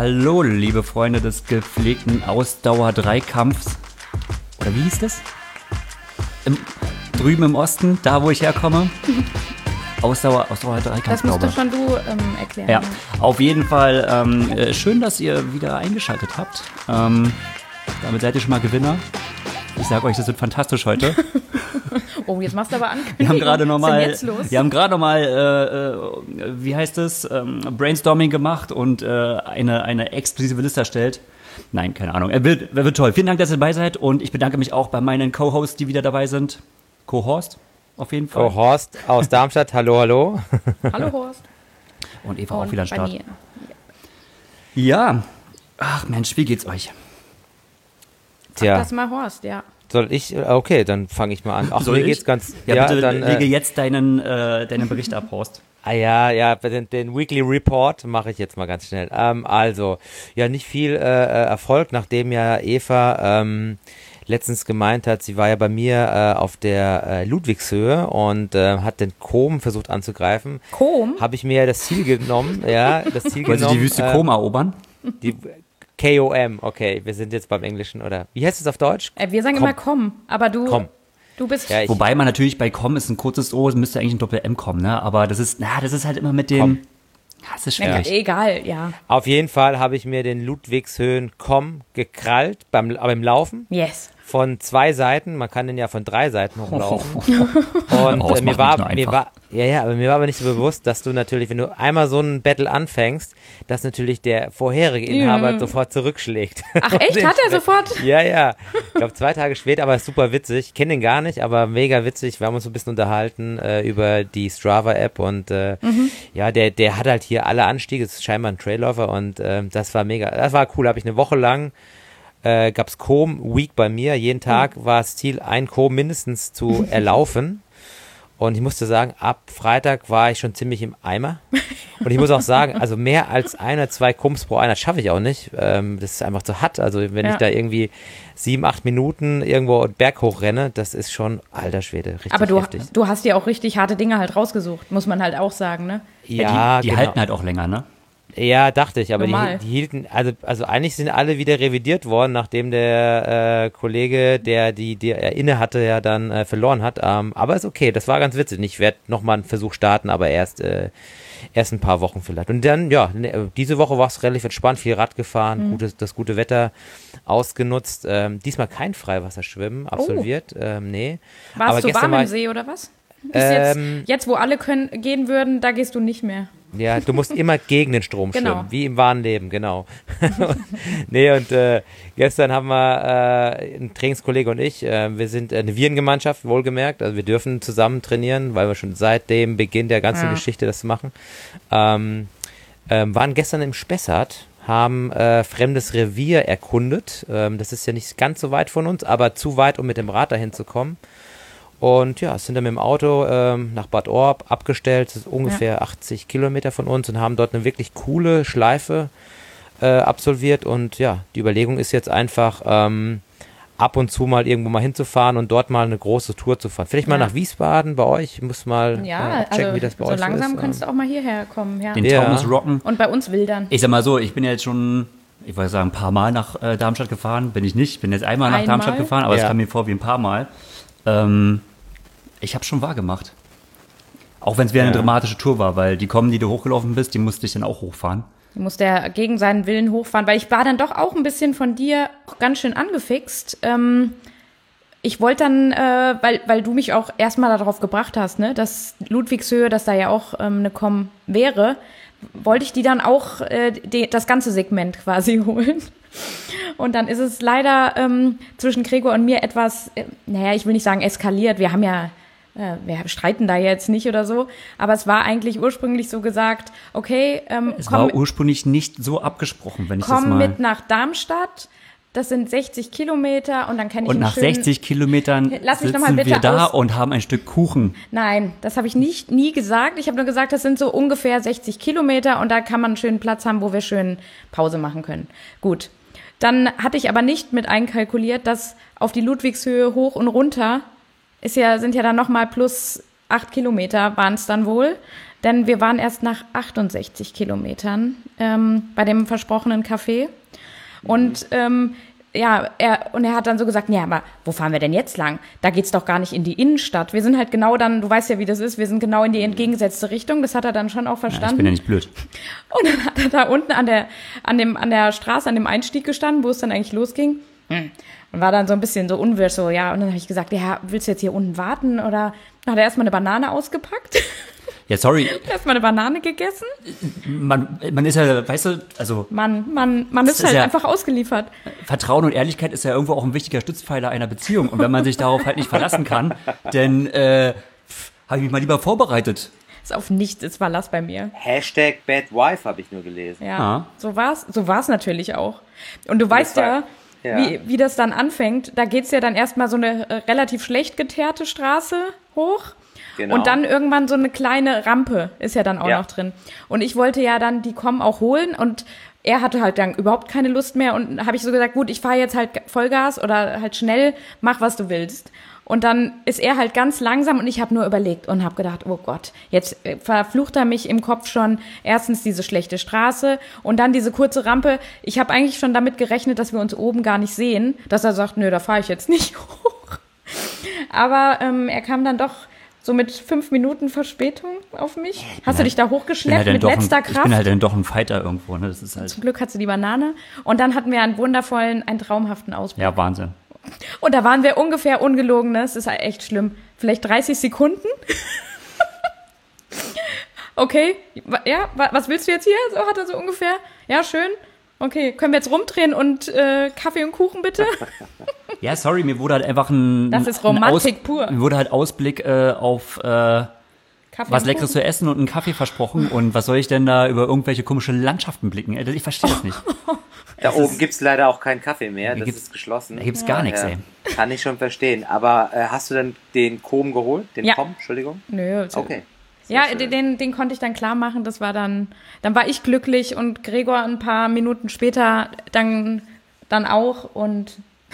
Hallo, liebe Freunde des gepflegten Ausdauer-Dreikampfs. Oder wie hieß das? Drüben im Osten, da wo ich herkomme. Ausdauer-Dreikampf, das musst doch schon du erklären. Ja, auf jeden Fall schön, dass ihr wieder eingeschaltet habt. Damit seid ihr schon mal Gewinner. Ich sag euch, das wird fantastisch heute. Oh, jetzt machst du aber Ankündigung. Wir haben gerade nochmal, wie heißt es, Brainstorming gemacht und eine exklusive Liste erstellt. Nein, keine Ahnung. Er wird toll. Vielen Dank, dass ihr dabei seid und ich bedanke mich auch bei meinen Co-Hosts, die wieder dabei sind. Co-Horst, auf jeden Fall. Co-Horst aus Darmstadt, hallo. Hallo Horst. Und Eva auch wieder am Start. Ja. Ach Mensch, wie geht's euch? Tja. Sag das mal Horst, ja. Soll ich? Okay, dann fange ich mal an. Ach, mir geht's ganz... Ja, bitte dann, lege jetzt deinen Bericht ab, Horst. Ja, den Weekly Report mache ich jetzt mal ganz schnell. Also, ja, nicht viel Erfolg, nachdem ja Eva letztens gemeint hat, sie war ja bei mir auf der Ludwigshöhe und hat den Chom versucht anzugreifen. Chom? Habe ich mir das Ziel genommen, Wollen Sie die Wüste Chom erobern? Die KOM, okay, wir sind jetzt beim Englischen, oder? Wie heißt es auf Deutsch? Wir sagen immer komm, aber du bist... Ja, wobei man natürlich bei komm ist ein kurzes O, es müsste eigentlich ein Doppel-M kommen, ne? Aber das ist halt immer mit dem... Das ist schwierig. Ja, egal, ja. Auf jeden Fall habe ich mir den Ludwigshöhen komm gekrallt, beim Laufen. Yes. Von 2 Seiten, man kann den ja von 3 Seiten hochlaufen. Und mir war aber nicht so bewusst, dass du natürlich, wenn du einmal so ein Battle anfängst, dass natürlich der vorherige Inhaber sofort zurückschlägt. Ach echt, hat er sofort? Ja. Ich glaube 2 Tage später, aber super witzig. Ich kenne den gar nicht, aber mega witzig. Wir haben uns so ein bisschen unterhalten über die Strava-App und ja, der hat halt hier alle Anstiege, ist scheinbar ein Trailläufer und das war mega, das war cool, habe ich eine Woche lang gab's Chom Week bei mir. Jeden Tag war das Ziel, ein Chom mindestens zu erlaufen. Und ich musste sagen, ab Freitag war ich schon ziemlich im Eimer. Und ich muss auch sagen, also mehr als 1 oder 2 Choms pro Einheit schaffe ich auch nicht. Das ist einfach zu hart. Also wenn ich da irgendwie 7, 8 Minuten irgendwo Berg hoch renne, das ist schon, alter Schwede, richtig heftig. Aber du hast dir auch richtig harte Dinge halt rausgesucht, muss man halt auch sagen, ne? Ja, die halten halt auch länger, ne? Ja, dachte ich, aber die hielten, also eigentlich sind alle wieder revidiert worden, nachdem der Kollege, der inne hatte, ja dann verloren hat. Aber ist okay, das war ganz witzig. Ich werde nochmal einen Versuch starten, aber erst ein paar Wochen vielleicht. Und dann, ja, diese Woche war es relativ entspannt, viel Rad gefahren, das gute Wetter ausgenutzt. Diesmal kein Freiwasserschwimmen absolviert, nee. Warst du warm im See oder was? Jetzt, wo alle gehen würden, da gehst du nicht mehr. Ja, du musst immer gegen den Strom schwimmen, wie im wahren Leben, genau. Nee, und gestern haben wir, ein Trainingskollege und ich, wir sind eine Virengemeinschaft, wohlgemerkt, also wir dürfen zusammen trainieren, weil wir schon seit dem Beginn der ganzen Geschichte das machen. Waren gestern im Spessart, haben fremdes Revier erkundet. Das ist ja nicht ganz so weit von uns, aber zu weit, um mit dem Rad dahin zu kommen. Und ja, sind dann mit dem Auto nach Bad Orb abgestellt, das ist ungefähr 80 Kilometer von uns und haben dort eine wirklich coole Schleife absolviert. Und ja, die Überlegung ist jetzt einfach, ab und zu mal irgendwo mal hinzufahren und dort mal eine große Tour zu fahren. Vielleicht mal nach Wiesbaden bei euch, ich muss mal checken, wie das bei euch ist. So langsam kannst du auch mal hierher kommen. Ja. Den Taunus rocken. Und bei uns wildern. Ich sag mal so, ich bin ja jetzt schon, ich wollte sagen, ein paar Mal nach Darmstadt gefahren. Bin ich nicht, bin jetzt einmal nach Darmstadt gefahren, aber es kam mir vor wie ein paar Mal. Ich habe schon wahr gemacht. Auch wenn es wieder eine dramatische Tour war, weil die die du hochgelaufen bist, die musste ich dann auch hochfahren. Die musste er gegen seinen Willen hochfahren, weil ich war dann doch auch ein bisschen von dir ganz schön angefixt. Ich wollte dann, weil du mich auch erstmal darauf gebracht hast, ne, dass Ludwigshöhe, dass da ja auch eine Com wäre, wollte ich die dann auch das ganze Segment quasi holen. Und dann ist es leider zwischen Gregor und mir etwas, ich will nicht sagen eskaliert, wir haben ja wir streiten da jetzt nicht oder so, aber es war eigentlich ursprünglich so gesagt, okay, es war ursprünglich nicht so abgesprochen, wenn ich das mal... Komm mit nach Darmstadt, das sind 60 Kilometer und dann kann ich und nach 60 Kilometern sitzen wir da und haben ein Stück Kuchen. Nein, das habe ich nie gesagt. Ich habe nur gesagt, das sind so ungefähr 60 Kilometer und da kann man einen schönen Platz haben, wo wir schön Pause machen können. Gut, dann hatte ich aber nicht mit einkalkuliert, dass auf die Ludwigshöhe hoch und runter sind ja dann nochmal plus 8 Kilometer waren es dann wohl. denn wir waren erst nach 68 Kilometern bei dem versprochenen Café. Und er hat dann so gesagt, ja, aber wo fahren wir denn jetzt lang? Da geht's doch gar nicht in die Innenstadt. Wir sind halt genau dann, du weißt ja, wie das ist, wir sind genau in die entgegengesetzte Richtung. Das hat er dann schon auch verstanden. Ja, ich bin ja nicht blöd. Und dann hat er da unten an der Straße, an dem Einstieg gestanden, wo es dann eigentlich losging. Und war dann so ein bisschen so unwirsch, so, ja. Und dann habe ich gesagt, ja, willst du jetzt hier unten warten? Oder dann hat er erstmal eine Banane ausgepackt. Ja, sorry. Erstmal eine Banane gegessen. Man ist ja, weißt du, also. Man ist halt einfach ausgeliefert. Vertrauen und Ehrlichkeit ist ja irgendwo auch ein wichtiger Stützpfeiler einer Beziehung. Und wenn man sich darauf halt nicht verlassen kann, dann habe ich mich mal lieber vorbereitet. Ist auf nichts Verlass bei mir. #BadWife habe ich nur gelesen. Ja, so war's natürlich auch. Und du weißt ja, wie das dann anfängt. Da geht's ja dann erstmal so eine relativ schlecht geteerte Straße hoch. Genau. Und dann irgendwann so eine kleine Rampe ist ja dann auch noch drin. Und ich wollte ja dann die Kommen auch holen und er hatte halt dann überhaupt keine Lust mehr und habe ich so gesagt, gut, ich fahre jetzt halt Vollgas oder halt schnell, mach was du willst. Und dann ist er halt ganz langsam und ich habe nur überlegt und habe gedacht, oh Gott, jetzt verflucht er mich im Kopf schon erstens diese schlechte Straße und dann diese kurze Rampe. Ich habe eigentlich schon damit gerechnet, dass wir uns oben gar nicht sehen, dass er sagt, nö, da fahre ich jetzt nicht hoch. Aber er kam dann doch so mit 5 Minuten Verspätung auf mich. Hast du dich da hochgeschleppt mit letzter Kraft? Ich bin halt dann doch ein Fighter irgendwo. Ne? Das ist halt Zum Glück hat sie die Banane. Und dann hatten wir einen traumhaften Ausblick. Ja, Wahnsinn. Und da waren wir ungefähr ungelogen, das ist halt echt schlimm. Vielleicht 30 Sekunden. Okay, ja, was willst du jetzt hier? So hat er so ungefähr. Ja, schön. Okay, können wir jetzt rumdrehen und Kaffee und Kuchen bitte? Ja, sorry, mir wurde halt einfach das ist Romantik pur. Mir wurde halt Ausblick auf was Leckeres zu essen und einen Kaffee versprochen. Und was soll ich denn da über irgendwelche komische Landschaften blicken? Ich verstehe das nicht. Da oben gibt's leider auch keinen Kaffee mehr, das ist geschlossen. Da gibt's gar nichts, ey. Kann ich schon verstehen. Aber hast du denn den Kom geholt? Den Kom, Entschuldigung? Nö. Okay. Ja, den konnte ich dann klar machen. Das war dann war ich glücklich und Gregor ein paar Minuten später dann auch und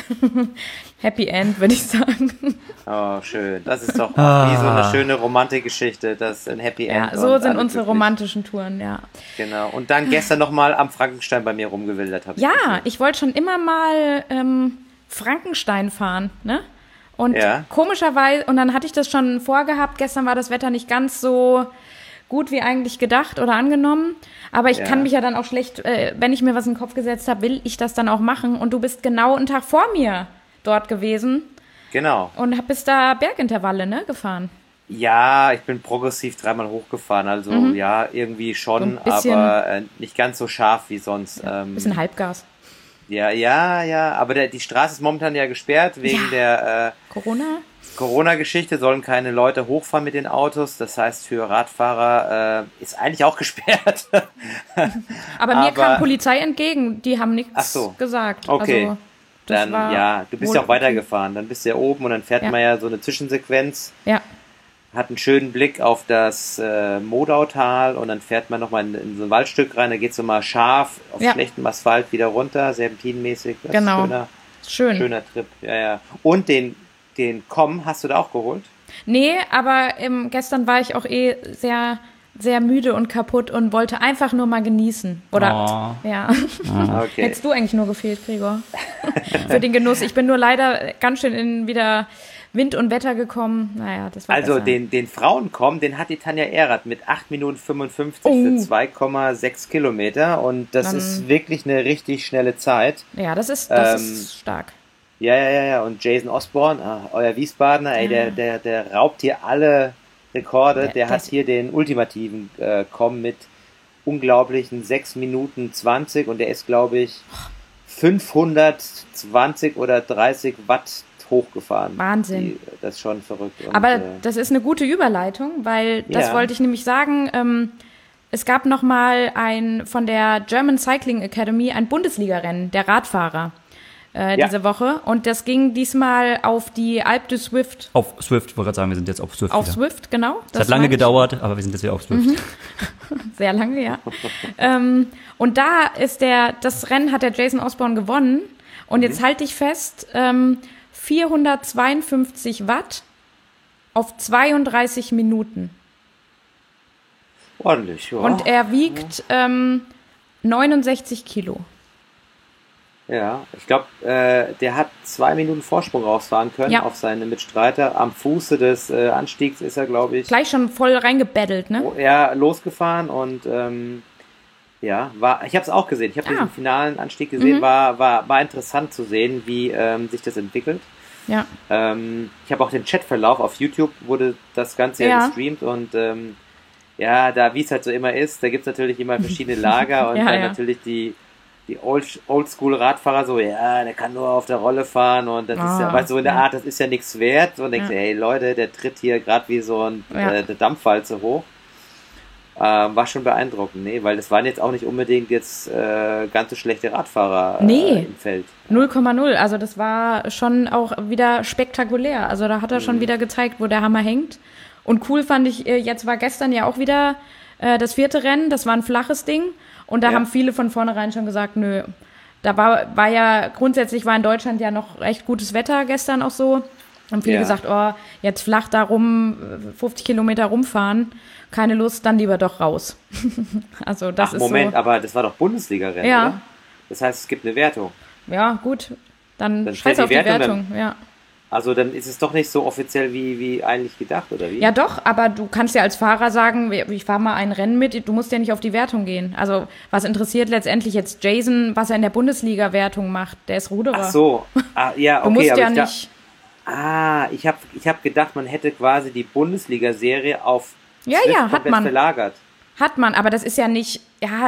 Happy End, würde ich sagen. Oh, schön. Das ist doch wie so eine schöne Romantikgeschichte, das ein Happy End. Ja, so sind unsere romantischen Touren, ja. Genau. Und dann gestern nochmal am Frankenstein bei mir rumgewildert, habe ich gesehen. Ich wollte schon immer mal Frankenstein fahren, ne? Und komischerweise, und dann hatte ich das schon vorgehabt, gestern war das Wetter nicht ganz so gut wie eigentlich gedacht oder angenommen, aber ich kann mich ja dann auch schlecht, wenn ich mir was in den Kopf gesetzt habe, will ich das dann auch machen und du bist genau einen Tag vor mir dort gewesen. Genau. Und bist da Bergintervalle, ne, gefahren. Ja, ich bin progressiv 3-mal hochgefahren, also ja, irgendwie schon, so aber nicht ganz so scharf wie sonst. Bisschen Halbgas. Ja, aber die Straße ist momentan ja gesperrt wegen der Corona-Geschichte, sollen keine Leute hochfahren mit den Autos, das heißt für Radfahrer ist eigentlich auch gesperrt. Aber mir kam Polizei entgegen, die haben nichts gesagt. Okay, also, dann du bist ja auch weitergefahren, dann bist du ja oben und dann fährt man ja so eine Zwischensequenz. Ja. Hat einen schönen Blick auf das Modautal und dann fährt man nochmal in so ein Waldstück rein, da geht es so mal scharf auf schlechtem Asphalt wieder runter, serpentinenmäßig. Das ist schöner Trip. Ja. Und den Kom hast du da auch geholt? Nee, aber gestern war ich auch sehr, sehr müde und kaputt und wollte einfach nur mal genießen. Oder Okay. Hättest du eigentlich nur gefehlt, Gregor? Für den Genuss. Ich bin nur leider ganz schön in wieder Wind und Wetter gekommen. Naja, das war also besser. den Frauenkom, den hat die Tanja Erath mit 8 Minuten 55 für 2,6 Kilometer und das ist wirklich eine richtig schnelle Zeit. Ja, das ist stark. Ja. Und Jason Osborne, euer Wiesbadener, der raubt hier alle Rekorde. Der hat hier den ultimativen Kom mit unglaublichen 6 Minuten 20 und der ist, glaube ich, 520 oder 30 Watt hochgefahren. Wahnsinn. Das ist schon verrückt. Und, aber das ist eine gute Überleitung, weil das wollte ich nämlich sagen. Es gab noch mal von der German Cycling Academy ein Bundesligarennen der Radfahrer diese Woche und das ging diesmal auf die Alpe du Swift. Auf Swift, ich wollte gerade sagen, wir sind jetzt auf Swift. Auf Swift, genau. Das hat lange gedauert, aber wir sind jetzt wieder auf Swift. Sehr lange, ja. Und da ist das Rennen hat der Jason Osborne gewonnen und jetzt halte ich fest, 452 Watt auf 32 Minuten. Ordentlich, ja. Und er wiegt 69 Kilo. Ja, ich glaube, der hat 2 Minuten Vorsprung rausfahren können auf seine Mitstreiter. Am Fuße des Anstiegs ist er, glaube ich... Gleich schon voll reingebettelt, ne? Ja, losgefahren und ich habe es auch gesehen. Ich habe diesen finalen Anstieg gesehen. War interessant zu sehen, wie sich das entwickelt. Ja. Ich habe auch den Chatverlauf auf YouTube, wurde das Ganze gestreamt und da, wie es halt so immer ist, da gibt es natürlich immer verschiedene Lager und dann natürlich die Oldschool-Radfahrer so, der kann nur auf der Rolle fahren und das ist ja, weil so in der Art, das ist ja nichts wert. Und denkst du, hey Leute, der tritt hier gerade wie so ein Dampfwalze hoch. War schon beeindruckend, weil das waren jetzt auch nicht unbedingt jetzt ganz so schlechte Radfahrer im Feld. 0,0, also das war schon auch wieder spektakulär. Also da hat er schon wieder gezeigt, wo der Hammer hängt. Und cool fand ich, jetzt war gestern ja auch wieder das 4. Rennen, das war ein flaches Ding. Und da haben viele von vornherein schon gesagt, nö, da war ja, grundsätzlich war in Deutschland ja noch recht gutes Wetter gestern auch so. Haben viele gesagt, jetzt flach da rum, 50 Kilometer rumfahren, keine Lust, dann lieber doch raus. Also das ist Moment, so. Aber das war doch Bundesliga-Rennen, oder? Das heißt, es gibt eine Wertung. Ja, gut, dann scheiß auf die Wertung, Also dann ist es doch nicht so offiziell wie eigentlich gedacht, oder wie? Ja doch, aber du kannst ja als Fahrer sagen, ich fahre mal ein Rennen mit, du musst ja nicht auf die Wertung gehen. Also was interessiert letztendlich jetzt Jason, was er in der Bundesliga-Wertung macht? Der ist Ruderer. Ach so, ja, okay. Du musst ja nicht... ich hab gedacht, man hätte quasi die Bundesliga-Serie auf Swift hat man verlagert. Hat man, aber das ist ja nicht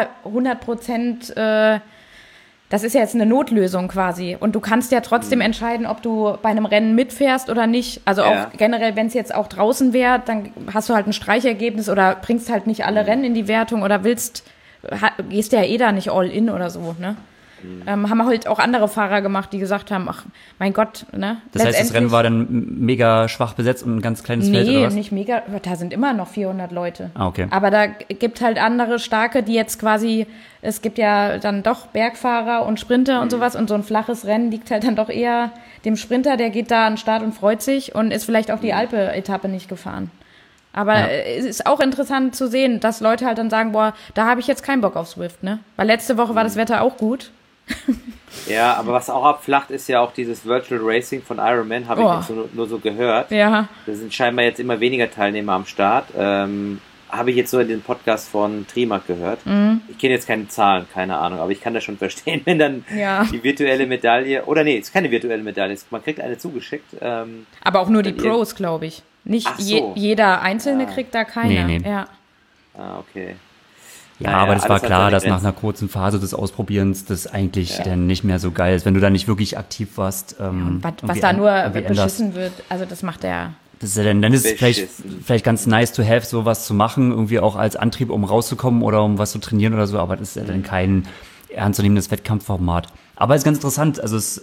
100%... Das ist ja jetzt eine Notlösung quasi. Und du kannst ja trotzdem entscheiden, ob du bei einem Rennen mitfährst oder nicht. Also auch generell, wenn es jetzt auch draußen wäre, dann hast du halt ein Streichergebnis oder bringst halt nicht alle Rennen in die Wertung oder gehst ja da nicht all in oder so, ne? Haben halt auch andere Fahrer gemacht, die gesagt haben, ach, mein Gott, ne? Das heißt, das Rennen war dann mega schwach besetzt und ein ganz kleines Feld, oder was? Nee, nicht mega, da sind immer noch 400 Leute. Ah, okay. Aber da gibt halt andere Starke, die jetzt quasi, es gibt ja dann doch Bergfahrer und Sprinter und sowas und so ein flaches Rennen liegt halt dann doch eher dem Sprinter, der geht da an den Start und freut sich und ist vielleicht auch die Alpe-Etappe nicht gefahren. Aber es ist auch interessant zu sehen, dass Leute halt dann sagen, boah, da habe ich jetzt keinen Bock auf Zwift, ne? Weil letzte Woche war das Wetter auch gut. Ja, aber was auch abflacht, ist ja auch dieses Virtual Racing von Ironman, habe ich jetzt nur so gehört. Ja. Da sind scheinbar jetzt immer weniger Teilnehmer am Start. Habe ich jetzt so in den Podcast von Trimark gehört. Ich kenne jetzt keine Zahlen, keine Ahnung, aber ich kann das schon verstehen, wenn dann die virtuelle Medaille, oder nee, es ist keine virtuelle Medaille, man kriegt eine zugeschickt. Aber auch nur die Pros, glaube ich. Nicht jeder Einzelne kriegt da keine. Nee. Ja. Okay. Ja, aber das war klar, dass nach einer kurzen Phase des Ausprobierens das eigentlich dann nicht mehr so geil ist, wenn du da nicht wirklich aktiv warst. Was da nur beschissen wird, also das macht der... Das ist ja dann ist es vielleicht ganz nice to have, sowas zu machen, irgendwie auch als Antrieb, um rauszukommen oder um was zu trainieren oder so, aber das ist ja dann kein ernstzunehmendes Wettkampfformat. Aber es ist ganz interessant, also es,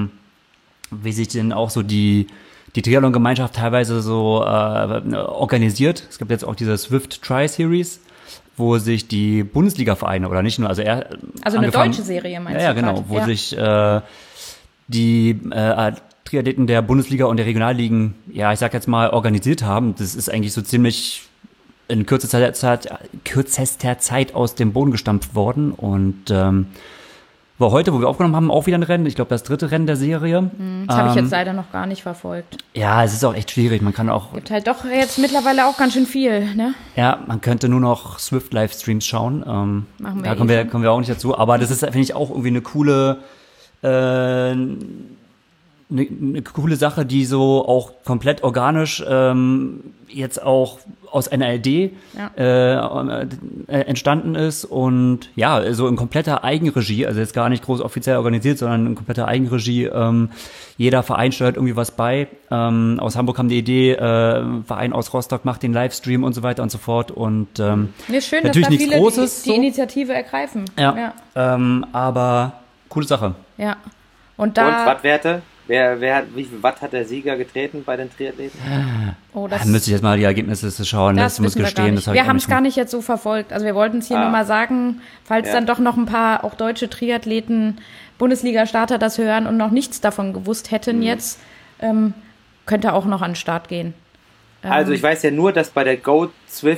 wie sich denn auch so die Triathlon-Gemeinschaft teilweise so organisiert. Es gibt jetzt auch diese Swift Tri-Series, wo sich die Bundesliga-Vereine oder nicht nur, also eine deutsche Serie meinst du? Ja, genau, wo sich die Triathleten der Bundesliga und der Regionalligen, ja, ich sag jetzt mal, organisiert haben. Das ist eigentlich so ziemlich in kürzester Zeit aus dem Boden gestampft worden und war heute, wo wir aufgenommen haben, auch wieder ein Rennen. Ich glaube, das 3. Rennen der Serie. Das habe ich jetzt leider noch gar nicht verfolgt. Ja, es ist auch echt schwierig. Man kann auch... Gibt halt doch jetzt mittlerweile auch ganz schön viel, ne? Ja, man könnte nur noch Swift-Livestreams schauen. Machen wir da kommen wir auch nicht dazu. Aber das ist, finde ich, auch irgendwie eine coole... Eine coole Sache, die so auch komplett organisch jetzt auch aus einer Idee entstanden ist und ja, so in kompletter Eigenregie, also jetzt gar nicht groß offiziell organisiert, sondern in kompletter Eigenregie. Jeder Verein steuert irgendwie was bei. Aus Hamburg haben die Idee, Verein aus Rostock macht den Livestream und so weiter und so fort und schön, natürlich dass da nichts viele Großes, die Initiative ergreifen. Ja. Aber coole Sache. Ja. Und Wattwerte? Wie viel Watt hat der Sieger getreten bei den Triathleten? Da müsste ich jetzt mal die Ergebnisse schauen. Das muss gestehen. Wir haben es gar nicht jetzt so verfolgt. Also wir wollten es hier nur mal sagen, falls dann doch noch ein paar auch deutsche Triathleten, Bundesliga-Starter das hören und noch nichts davon gewusst hätten jetzt, könnte auch noch an den Start gehen. Also ich weiß ja nur, dass bei der Go Swift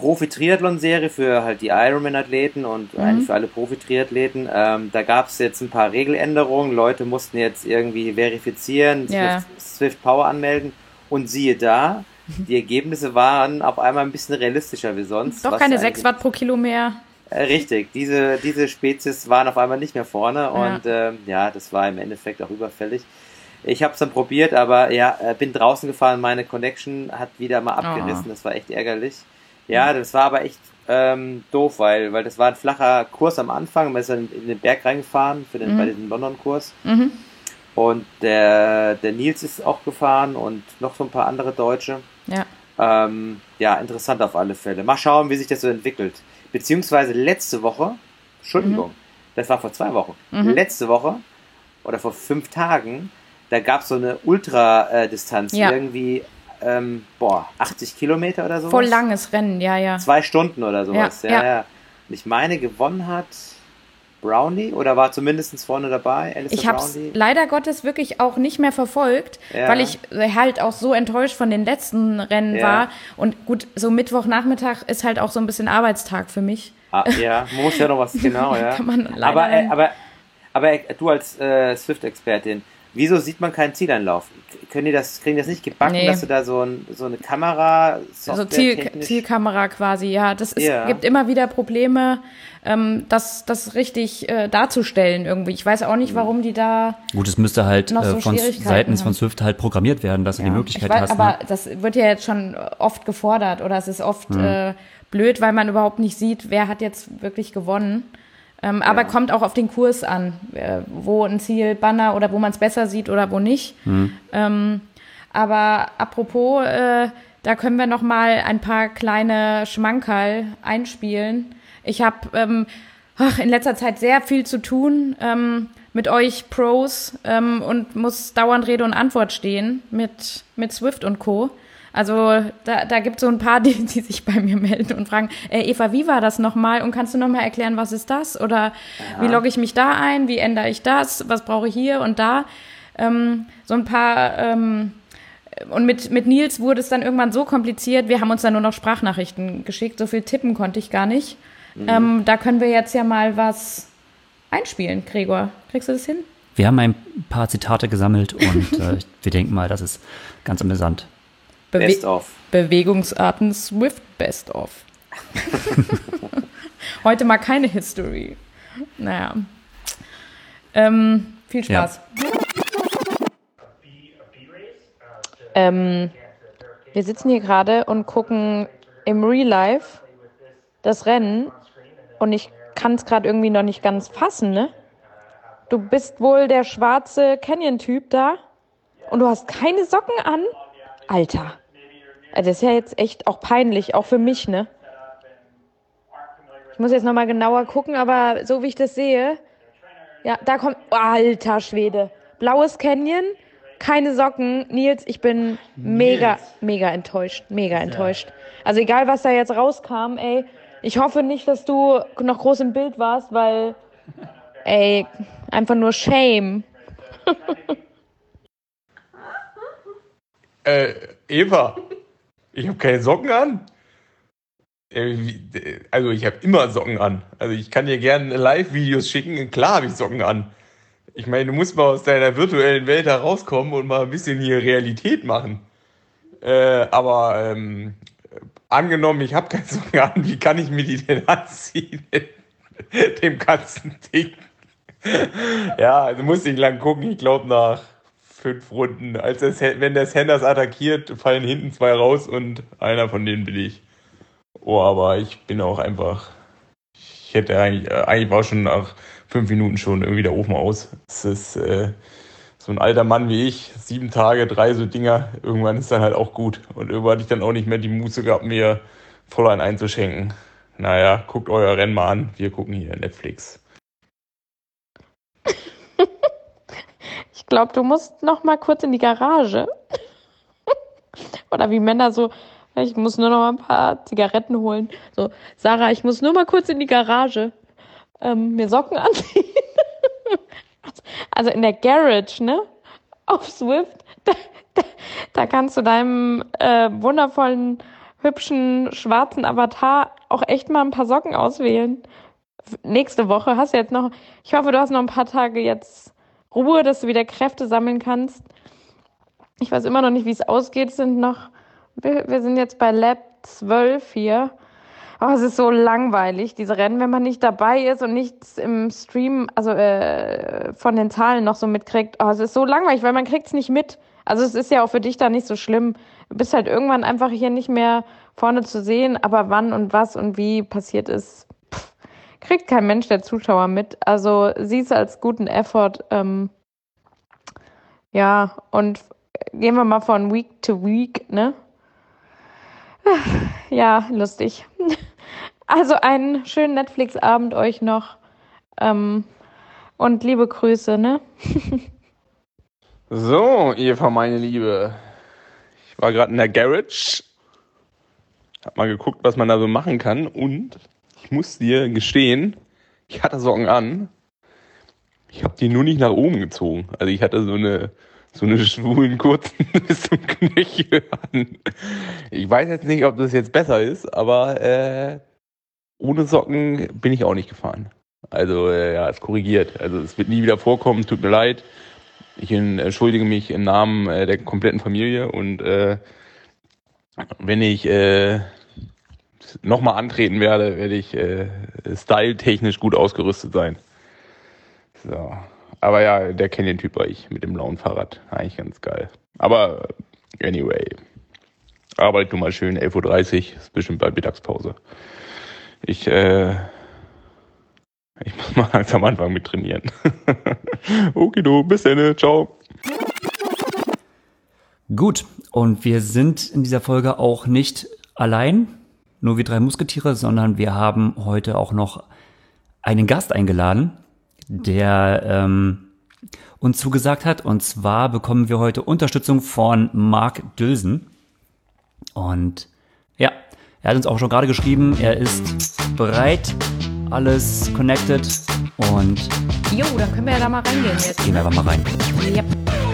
Profi-Triathlon-Serie für halt die Ironman-Athleten und eigentlich für alle Profi-Triathleten. Da gab es jetzt ein paar Regeländerungen. Leute mussten jetzt irgendwie verifizieren, Swift Power anmelden und siehe da, die Ergebnisse waren auf einmal ein bisschen realistischer wie sonst. Doch keine 6 Watt pro Kilo mehr. Richtig, diese Spezies waren auf einmal nicht mehr vorne und das war im Endeffekt auch überfällig. Ich habe es dann probiert, aber bin draußen gefahren, meine Connection hat wieder mal abgerissen, das war echt ärgerlich. Ja, das war aber echt doof, weil das war ein flacher Kurs am Anfang, man ist dann in den Berg reingefahren bei diesem London-Kurs. Und der Nils ist auch gefahren und noch so ein paar andere Deutsche. Ja. Interessant auf alle Fälle. Mal schauen, wie sich das so entwickelt. Beziehungsweise letzte Woche, das war vor 2 Wochen, letzte Woche oder vor 5 Tagen, da gab es so eine Ultradistanz, irgendwie 80 Kilometer oder sowas. Voll langes Rennen, 2 Stunden oder sowas, ja. Und ich meine, gewonnen hat Brownie oder war zumindest vorne dabei? Ich habe es leider Gottes wirklich auch nicht mehr verfolgt, weil ich halt auch so enttäuscht von den letzten Rennen war. Und gut, so Mittwochnachmittag ist halt auch so ein bisschen Arbeitstag für mich. Man muss ja noch was, genau, ja. Kann man leider aber du als Swift-Expertin, wieso sieht man keinen Zieleinlauf? Kriegen die das nicht gebacken, dass du da so eine Kamera, so Zielkamera quasi, ja. Gibt immer wieder Probleme, das richtig darzustellen irgendwie. Ich weiß auch nicht, warum die da. Gut, es müsste halt noch so seitens von Swift halt programmiert werden, dass du die Möglichkeit hast. Aber das wird ja jetzt schon oft gefordert oder es ist oft blöd, weil man überhaupt nicht sieht, wer hat jetzt wirklich gewonnen. Aber kommt auch auf den Kurs an, wo ein Zielbanner oder wo man es besser sieht oder wo nicht. Aber apropos, da können wir noch mal ein paar kleine Schmankerl einspielen. Ich habe in letzter Zeit sehr viel zu tun mit euch Pros und muss dauernd Rede und Antwort stehen mit Swift und Co. Also da gibt es so ein paar, die sich bei mir melden und fragen, Eva, wie war das nochmal? Und kannst du nochmal erklären, was ist das? Oder wie logge ich mich da ein? Wie ändere ich das? Was brauche ich hier und da? So ein paar... und mit Nils wurde es dann irgendwann so kompliziert, wir haben uns dann nur noch Sprachnachrichten geschickt. So viel tippen konnte ich gar nicht. Da können wir jetzt ja mal was einspielen, Gregor. Kriegst du das hin? Wir haben ein paar Zitate gesammelt und wir denken mal, das ist ganz amüsant. Best of. Bewegungsarten Swift Best of. Heute mal keine History. Naja. Viel Spaß. Ja. Wir sitzen hier gerade und gucken im Real Life das Rennen und ich kann es gerade irgendwie noch nicht ganz fassen, ne? Du bist wohl der schwarze Canyon-Typ da und du hast keine Socken an? Alter. Das ist ja jetzt echt auch peinlich, auch für mich, ne? Ich muss jetzt nochmal genauer gucken, aber so wie ich das sehe, ja, da kommt, alter Schwede, blaues Canyon, keine Socken. Nils, ich bin mega enttäuscht, Also egal, was da jetzt rauskam, ey, ich hoffe nicht, dass du noch groß im Bild warst, weil, ey, einfach nur Shame. Eva, ich habe keine Socken an. Also ich habe immer Socken an. Also ich kann dir gerne Live-Videos schicken. Klar habe ich Socken an. Ich meine, du musst mal aus deiner virtuellen Welt herauskommen und mal ein bisschen hier Realität machen. Aber angenommen, ich habe keine Socken an, wie kann ich mir die denn anziehen? Dem ganzen Ding. Ja, also musste ich lang gucken. Ich glaube nach 5 Runden. Wenn der Sanders attackiert, fallen hinten 2 raus und einer von denen bin ich. Oh, aber ich bin auch einfach... Ich hätte eigentlich war schon nach 5 Minuten schon irgendwie der Ofen aus. Es ist so ein alter Mann wie ich, 7 Tage, 3 so Dinger. Irgendwann ist dann halt auch gut. Und irgendwann hatte ich dann auch nicht mehr die Muße gehabt, mir voll einen einzuschenken. Naja, guckt euer Rennen mal an. Wir gucken hier Netflix. Ich glaube, du musst noch mal kurz in die Garage. Oder wie Männer so, ich muss nur noch mal ein paar Zigaretten holen. So, Sarah, ich muss nur mal kurz in die Garage. Mir Socken anziehen. Also in der Garage, ne? Auf Swift, da kannst du deinem wundervollen hübschen schwarzen Avatar auch echt mal ein paar Socken auswählen. Nächste Woche hast du jetzt noch, ich hoffe, du hast noch ein paar Tage jetzt Ruhe, dass du wieder Kräfte sammeln kannst. Ich weiß immer noch nicht, wie es ausgeht. Wir sind jetzt bei Lab 12 hier. Oh, es ist so langweilig, diese Rennen, wenn man nicht dabei ist und nichts im Stream, also von den Zahlen noch so mitkriegt. Oh, es ist so langweilig, weil man kriegt es nicht mit. Also es ist ja auch für dich da nicht so schlimm. Du bist halt irgendwann einfach hier nicht mehr vorne zu sehen, aber wann und was und wie passiert ist, kriegt kein Mensch der Zuschauer mit. Also siehst als guten Effort. Ja, und gehen wir mal von Week to Week, ne? Ja, lustig. Also einen schönen Netflix-Abend euch noch. Und liebe Grüße, ne? So, Eva, meine Liebe. Ich war gerade in der Garage. Hab mal geguckt, was man da so machen kann. Und ich muss dir gestehen, ich hatte Socken an. Ich habe die nur nicht nach oben gezogen. Also ich hatte so eine schwulen kurzen bis zum Knöchel an. Ich weiß jetzt nicht, ob das jetzt besser ist, aber ohne Socken bin ich auch nicht gefahren. Also ja, ist korrigiert. Also es wird nie wieder vorkommen, tut mir leid. Ich entschuldige mich im Namen der kompletten Familie und wenn ich nochmal antreten werde, werde ich styletechnisch gut ausgerüstet sein. So. Aber ja, der kennt den Typ war ich mit dem blauen Fahrrad. Eigentlich ganz geil. Aber anyway. Arbeit du mal schön, 11:30 Uhr, ist bestimmt bald Mittagspause. Ich muss mal langsam anfangen mit trainieren. Okay, bis dann, ciao. Gut, und wir sind in dieser Folge auch nicht allein, nur wir 3 Musketiere, sondern wir haben heute auch noch einen Gast eingeladen, der uns zugesagt hat. Und zwar bekommen wir heute Unterstützung von Marc Dülsen. Und ja, er hat uns auch schon gerade geschrieben, er ist bereit, alles connected und Jo, dann können wir ja da mal reingehen jetzt. Gehen wir einfach mal rein. Yep.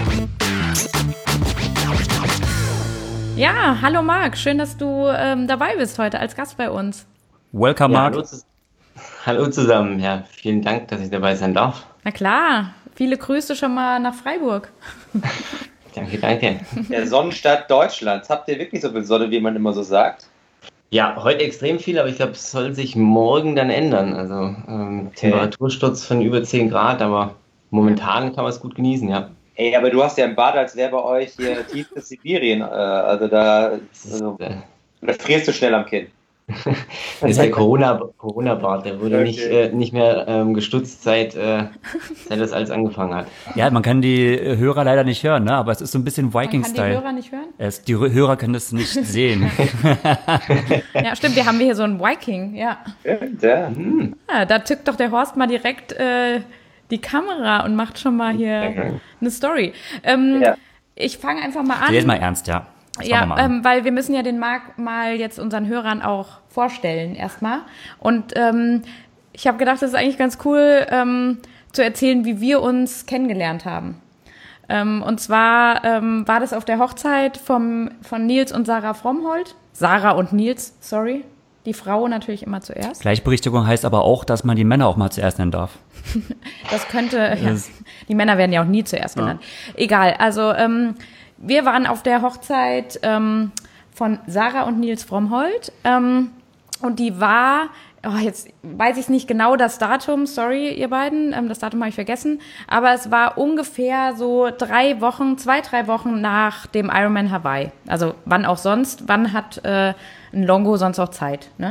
Ja, hallo Marc, schön, dass du dabei bist heute als Gast bei uns. Welcome, Ja, Marc. hallo zusammen. Ja, vielen Dank, dass ich dabei sein darf. Na klar, viele Grüße schon mal nach Freiburg. Danke. Der Sonnenstadt Deutschlands. Habt ihr wirklich so viel Sonne, wie man immer so sagt? Ja, heute extrem viel, aber ich glaube, es soll sich morgen dann ändern. Also Temperatursturz von über 10 Grad, aber momentan kann man es gut genießen, ja. Ey, aber du hast ja ein Bad, als wäre bei euch hier tiefstes Sibirien. Da frierst du schnell am Kinn. Das ist der Corona-Bart, der wurde nicht mehr gestutzt, seit das alles angefangen hat. Ja, man kann die Hörer leider nicht hören, ne? Aber es ist so ein bisschen Viking-Style. Man kann die Hörer nicht hören? Die Hörer können das nicht sehen. Ja, stimmt, wir haben hier so einen Viking, ja. Ja. Ja, da zückt doch der Horst mal direkt die Kamera und macht schon mal hier eine Story. Ich fange einfach mal an. Jetzt mal ernst, ja. Ja, weil wir müssen ja den Marc mal jetzt unseren Hörern auch vorstellen erstmal. Und ich habe gedacht, das ist eigentlich ganz cool zu erzählen, wie wir uns kennengelernt haben. Und zwar war das auf der Hochzeit von Nils und Sarah Frommholt. Sarah und Nils, sorry. Die Frau natürlich immer zuerst. Gleichberechtigung heißt aber auch, dass man die Männer auch mal zuerst nennen darf. Das könnte, ja, die Männer werden ja auch nie zuerst genannt. Egal, also wir waren auf der Hochzeit von Sarah und Nils Frommholt und die war, jetzt weiß ich nicht genau das Datum, sorry ihr beiden, das Datum habe ich vergessen, aber es war ungefähr so 3 Wochen nach dem Ironman Hawaii. Also wann auch sonst, wann hat ein Longo sonst auch Zeit, ne?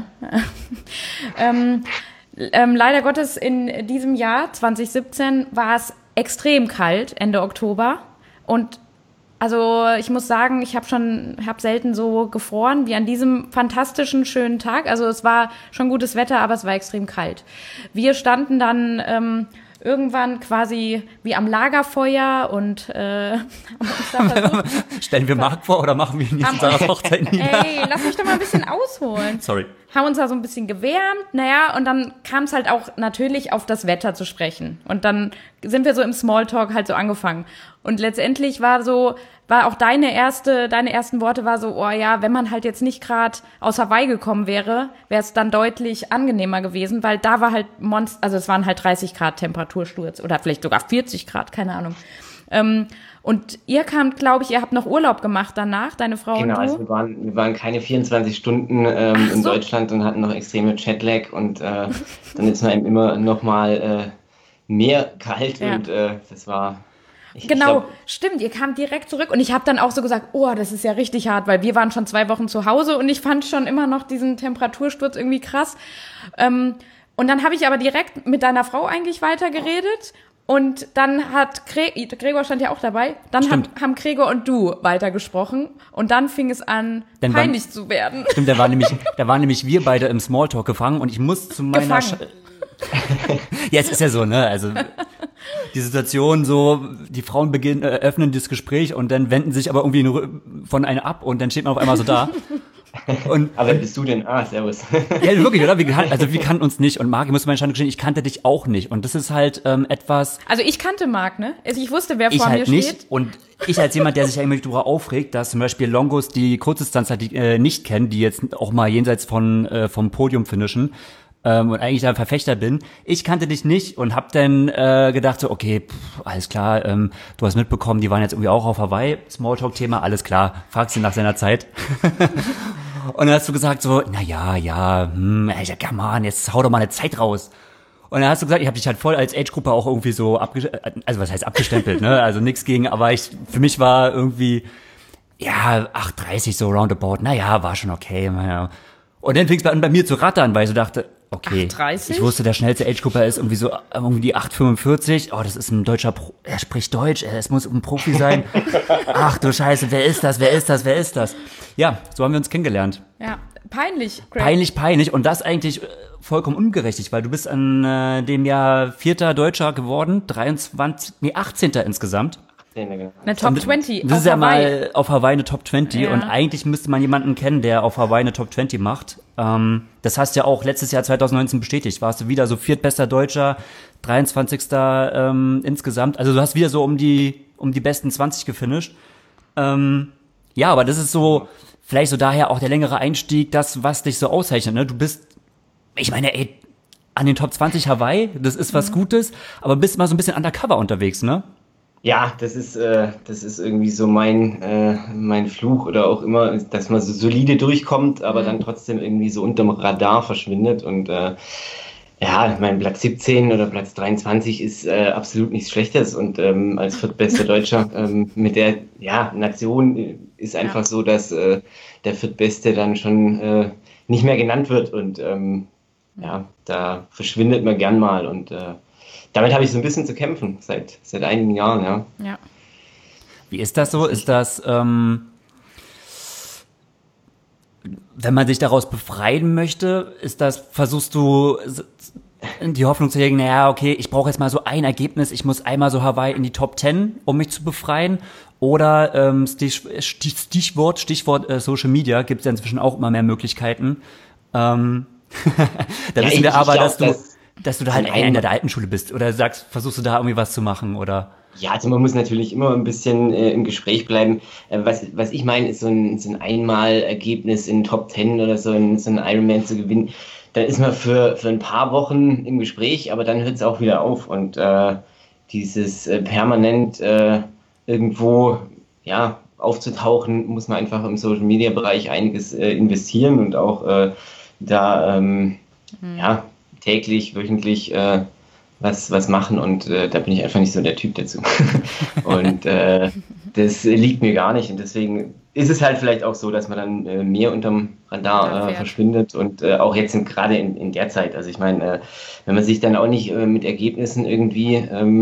Leider Gottes in diesem Jahr, 2017, war es extrem kalt, Ende Oktober. Und also ich muss sagen, ich habe selten so gefroren wie an diesem fantastischen, schönen Tag. Also es war schon gutes Wetter, aber es war extrem kalt. Wir standen dann irgendwann quasi wie am Lagerfeuer und Stellen wir Marc vor oder machen wir nächsten Sarahs Hochzeit nieder? Ey, lass mich doch mal ein bisschen ausholen. Sorry. haben uns da so ein bisschen gewärmt, naja, und dann kam es halt auch natürlich auf das Wetter zu sprechen. Und dann sind wir so im Smalltalk halt so angefangen. Und letztendlich war auch deine ersten Worte war so, oh ja, wenn man halt jetzt nicht gerade aus Hawaii gekommen wäre, wäre es dann deutlich angenehmer gewesen, weil da war halt also es waren halt 30 Grad Temperatursturz oder vielleicht sogar 40 Grad, keine Ahnung. Und ihr kamt, glaube ich, ihr habt noch Urlaub gemacht danach, deine Frau und du? Genau, also wir waren keine 24 Stunden in Deutschland und hatten noch extreme Jetlag und dann ist man eben immer noch mal mehr kalt und das war... Stimmt, ihr kamt direkt zurück und ich habe dann auch so gesagt, oh, das ist ja richtig hart, weil wir waren schon 2 Wochen zu Hause und ich fand schon immer noch diesen Temperatursturz irgendwie krass. Und dann habe ich aber direkt mit deiner Frau eigentlich weitergeredet und dann hat Gregor stand ja auch dabei, dann haben Gregor und du weitergesprochen und dann fing es an, peinlich zu werden. Stimmt, da waren nämlich wir beide im Smalltalk gefangen und ich muss zu meiner... Ja, es ist ja so, ne, also die Situation so, die Frauen öffnen das Gespräch und dann wenden sich aber irgendwie von einer ab und dann steht man auf einmal so da. Und, aber wer bist du denn? Servus. Ja, wirklich, oder? Wir kannten uns nicht und Marc, ich muss meine Schande gestehen, ich kannte dich auch nicht und das ist halt etwas... Also ich kannte Marc, ne? Also ich wusste, wer vor mir steht. Nicht. Und ich als jemand, der sich ja immer darüber aufregt, dass zum Beispiel Longos die Kurzdistanzler nicht kennen, die jetzt auch mal jenseits vom Podium finishen, und eigentlich ein Verfechter bin. Ich kannte dich nicht und hab dann gedacht so, okay, alles klar, du hast mitbekommen, die waren jetzt irgendwie auch auf Hawaii, Smalltalk-Thema, alles klar, fragst ihn nach seiner Zeit. Und dann hast du gesagt so, come on, jetzt hau doch mal eine Zeit raus. Und dann hast du gesagt, ich habe dich halt voll als Age-Gruppe auch irgendwie so also was heißt abgestempelt, ne? Also nichts gegen, aber für mich war irgendwie, 8,30 so roundabout, war schon okay. Naja. Und dann fing es an bei mir zu rattern, weil ich so dachte, okay, 8,30? Ich wusste, der schnellste Age-Grupper ist irgendwie so die 8,45. Oh, das ist ein deutscher er spricht Deutsch, es muss ein Profi sein. Ach du Scheiße, wer ist das? Ja, so haben wir uns kennengelernt. Ja, peinlich, Greg. Peinlich und das eigentlich vollkommen ungerechtig, weil du bist an dem Jahr 4. Deutscher geworden, 18. insgesamt. Eine Top 20 Das ist ja mal auf Hawaii eine Top 20 und eigentlich müsste man jemanden kennen, der auf Hawaii eine Top 20 macht. Das hast du ja auch letztes Jahr 2019 bestätigt. Warst du wieder so viertbester Deutscher, 23. Insgesamt. Also du hast wieder so um die besten 20 gefinisht. Aber das ist so, vielleicht so daher auch der längere Einstieg, das, was dich so auszeichnet. Ne? Du bist, ich meine, an den Top 20 Hawaii, das ist was Gutes, aber bist mal so ein bisschen undercover unterwegs, ne? Ja, das ist irgendwie so mein Fluch oder auch immer, dass man so solide durchkommt, aber dann trotzdem irgendwie so unterm Radar verschwindet und mein Platz 17 oder Platz 23 ist absolut nichts Schlechtes und als viertbester Deutscher mit der Nation ist einfach so, dass der viertbeste dann schon nicht mehr genannt wird und da verschwindet man gern mal und damit habe ich so ein bisschen zu kämpfen, seit einigen Jahren, ja. Wie ist das so? Ist das, wenn man sich daraus befreien möchte, versuchst du die Hoffnung zu hegen, okay, ich brauche jetzt mal so ein Ergebnis, ich muss einmal so Hawaii in die Top 10, um mich zu befreien? Oder Stichwort Social Media, gibt es ja inzwischen auch immer mehr Möglichkeiten. Da wissen wir aber, dass du da halt einer der alten Schule bist oder versuchst du da irgendwie was zu machen oder? Ja, also man muss natürlich immer ein bisschen im Gespräch bleiben. Was ich meine, ist so ein Einmal-Ergebnis in Top 10 oder so ein Ironman zu gewinnen. Da ist man für ein paar Wochen im Gespräch, aber dann hört es auch wieder auf und dieses permanent irgendwo aufzutauchen, muss man einfach im Social-Media-Bereich einiges investieren und auch täglich, wöchentlich was machen und da bin ich einfach nicht so der Typ dazu. Und das liegt mir gar nicht und deswegen ist es halt vielleicht auch so, dass man dann mehr unterm Radar verschwindet und auch jetzt gerade in der Zeit, also ich meine, wenn man sich dann auch nicht mit Ergebnissen irgendwie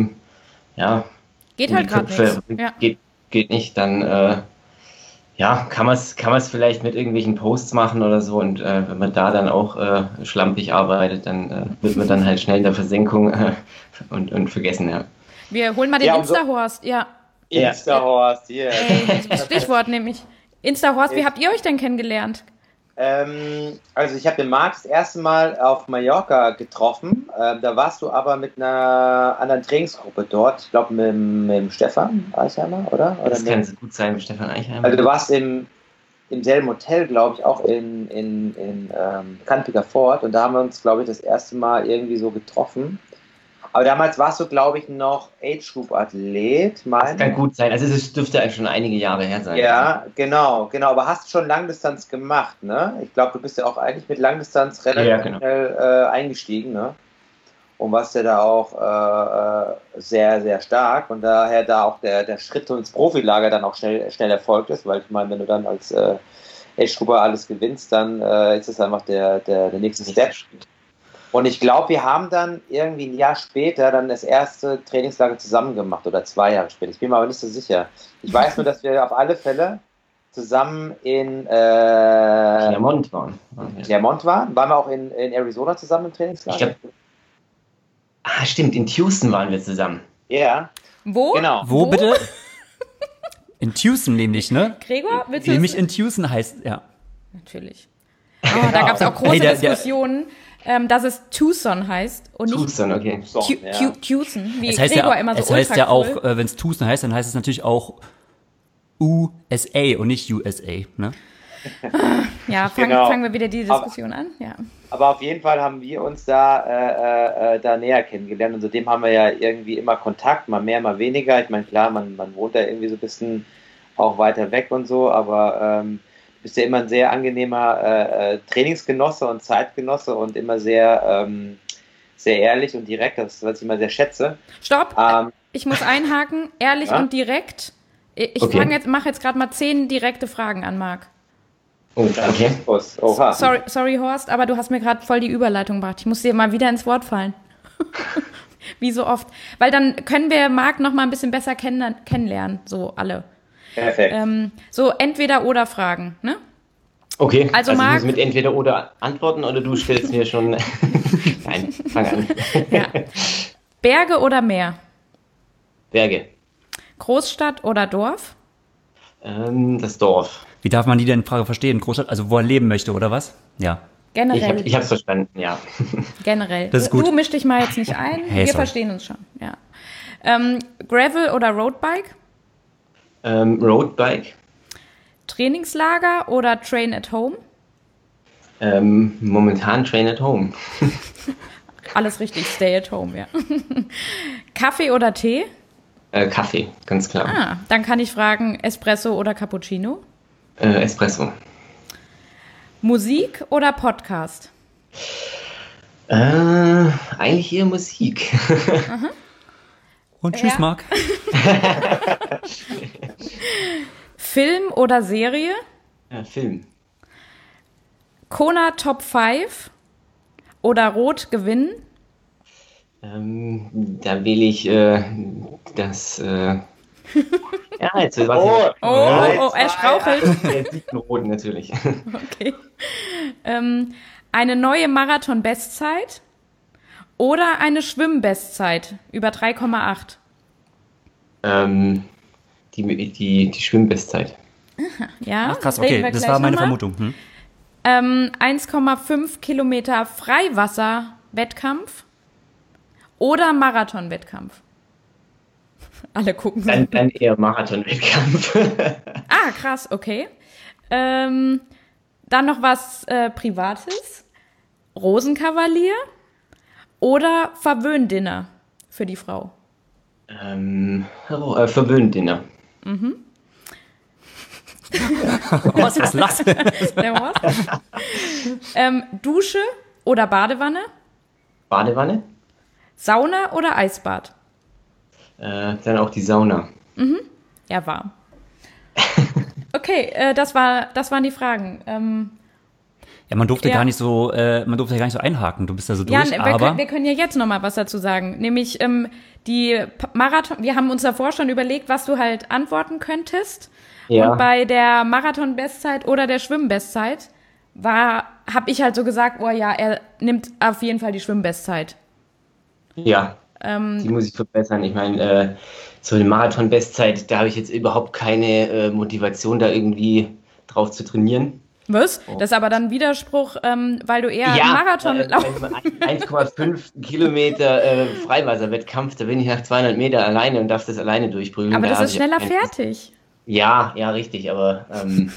geht halt gerade nicht. Geht nicht, dann kann man es vielleicht mit irgendwelchen Posts machen oder so und wenn man da dann auch schlampig arbeitet, dann wird man dann halt schnell in der Versenkung und vergessen, ja. Wir holen mal den Insta-Horst, Insta-Horst, yeah. Ey, Stichwort nämlich. Insta-Horst, wie habt ihr euch denn kennengelernt? Also ich habe den Marc das erste Mal auf Mallorca getroffen. Da warst du aber mit einer anderen Trainingsgruppe dort. Ich glaube mit dem Stefan Eichheimer, oder? Das kann gut sein, mit Stefan Eichheimer. Also du warst im selben Hotel, glaube ich, auch in Canpica Fort. Und da haben wir uns, glaube ich, das erste Mal irgendwie so getroffen. Aber damals warst du, glaube ich, noch Age-Group-Athlet. Das kann gut sein. Also es dürfte eigentlich schon einige Jahre her sein. Ja, genau. Aber hast schon Langdistanz gemacht, ne? Ich glaube, du bist ja auch eigentlich mit Langdistanz relativ schnell eingestiegen, ne? Und warst ja da auch sehr, sehr stark. Und daher da auch der Schritt ins Profilager dann auch schnell erfolgt ist. Weil ich meine, wenn du dann als Age-Grupper alles gewinnst, dann ist es einfach der nächste Step. Und ich glaube, wir haben dann irgendwie ein Jahr später dann das erste Trainingslager zusammen gemacht oder 2 Jahre später. Ich bin mir aber nicht so sicher. Ich weiß nur, dass wir auf alle Fälle zusammen in Clermont waren. Waren wir auch in Arizona zusammen im Trainingslager? Stimmt, in Tucson waren wir zusammen. Ja. Wo? Genau. Wo bitte? In Tucson nämlich, ne? Gregor, willst du nämlich in Tucson heißt, ja. Natürlich. Oh, da gab es auch große Diskussionen, dass es Tucson heißt und nicht Tucson, okay. Tucson, wie Es heißt Gregor ja, immer so es heißt ja ultra cool. auch, wenn es Tucson heißt, dann heißt es natürlich auch USA und nicht USA, ne? Ja, fangen wir wieder die Diskussion an. Ja. Aber auf jeden Fall haben wir uns da näher kennengelernt und seitdem haben wir ja irgendwie immer Kontakt, mal mehr, mal weniger. Ich meine, klar, man wohnt da irgendwie so ein bisschen auch weiter weg und so, aber du bist ja immer ein sehr angenehmer Trainingsgenosse und Zeitgenosse und immer sehr, sehr ehrlich und direkt, das was ich immer sehr schätze. Stopp, ich muss einhaken, ehrlich und direkt. Ich mache jetzt gerade mal 10 direkte Fragen an Marc. Oh, okay. Oha. Sorry, Horst, aber du hast mir gerade voll die Überleitung gebracht. Ich muss dir mal wieder ins Wort fallen. Wie so oft. Weil dann können wir Marc noch mal ein bisschen besser kennenlernen, so alle. Perfekt. So Entweder-oder Fragen, ne? Okay, also ich Marc, muss mit Entweder-oder antworten oder du stellst mir schon... Nein, fang an. Ja. Berge oder Meer? Berge. Großstadt oder Dorf? Das Dorf. Wie darf man die denn Frage verstehen? Großstadt, also wo er leben möchte, oder was? Ja. Generell. Ich hab's verstanden, ja. Generell. Das ist gut. Du misch dich mal jetzt nicht ein. Hey, wir sorry. verstehen uns schon. Ja. Gravel oder Roadbike? Roadbike. Trainingslager oder Train at Home? Momentan Train at Home. Alles richtig, Stay at Home, ja. Kaffee oder Tee? Kaffee, ganz klar. Dann kann ich fragen, Espresso oder Cappuccino? Espresso. Musik oder Podcast? Eigentlich eher Musik. Und tschüss, Ja. Marc. Film oder Serie? Film. Kona Top 5 oder Rot gewinnen? Da wähle ich das. Ja, jetzt was. Oh, er strauchelt. Der siebten Roten natürlich. Okay. Eine neue Marathon-Bestzeit oder eine Schwimmbestzeit über 3,8? Die Schwimmbestzeit. Ja, Ach krass, reden okay, wir das gleich war meine noch mal. Vermutung. 1,5 Kilometer Freiwasser-Wettkampf oder Marathon-Wettkampf? Alle gucken so. Dann eher Marathon-Wettkampf. Krass, okay. Dann noch was Privates. Rosenkavalier oder Verwöhndinner für die Frau? Verwöhnt-Dinner. Was ist das? Der Horst? Dusche oder Badewanne? Badewanne? Sauna oder Eisbad? Dann auch die Sauna. Ja, warm. Okay, das waren die Fragen. Ja, man durfte Ja. gar nicht so einhaken. Du bist da so durch, Jan, aber wir können ja jetzt noch mal was dazu sagen. Nämlich die Marathon, wir haben uns davor schon überlegt, was du halt antworten könntest. Ja. Und bei der Marathon-Bestzeit oder der Schwimmbestzeit habe ich halt so gesagt, oh ja, er nimmt auf jeden Fall die Schwimmbestzeit. Ja, die muss ich verbessern. Ich meine, so eine Marathon-Bestzeit, da habe ich jetzt überhaupt keine Motivation, da irgendwie drauf zu trainieren. Was? Das ist aber dann ein Widerspruch, weil du eher Marathon laufen. 1,5 Kilometer Freiwasserwettkampf, da bin ich nach 200 Meter alleine und darf das alleine durchprügeln. Aber das ist schneller fertig. Ja, richtig, aber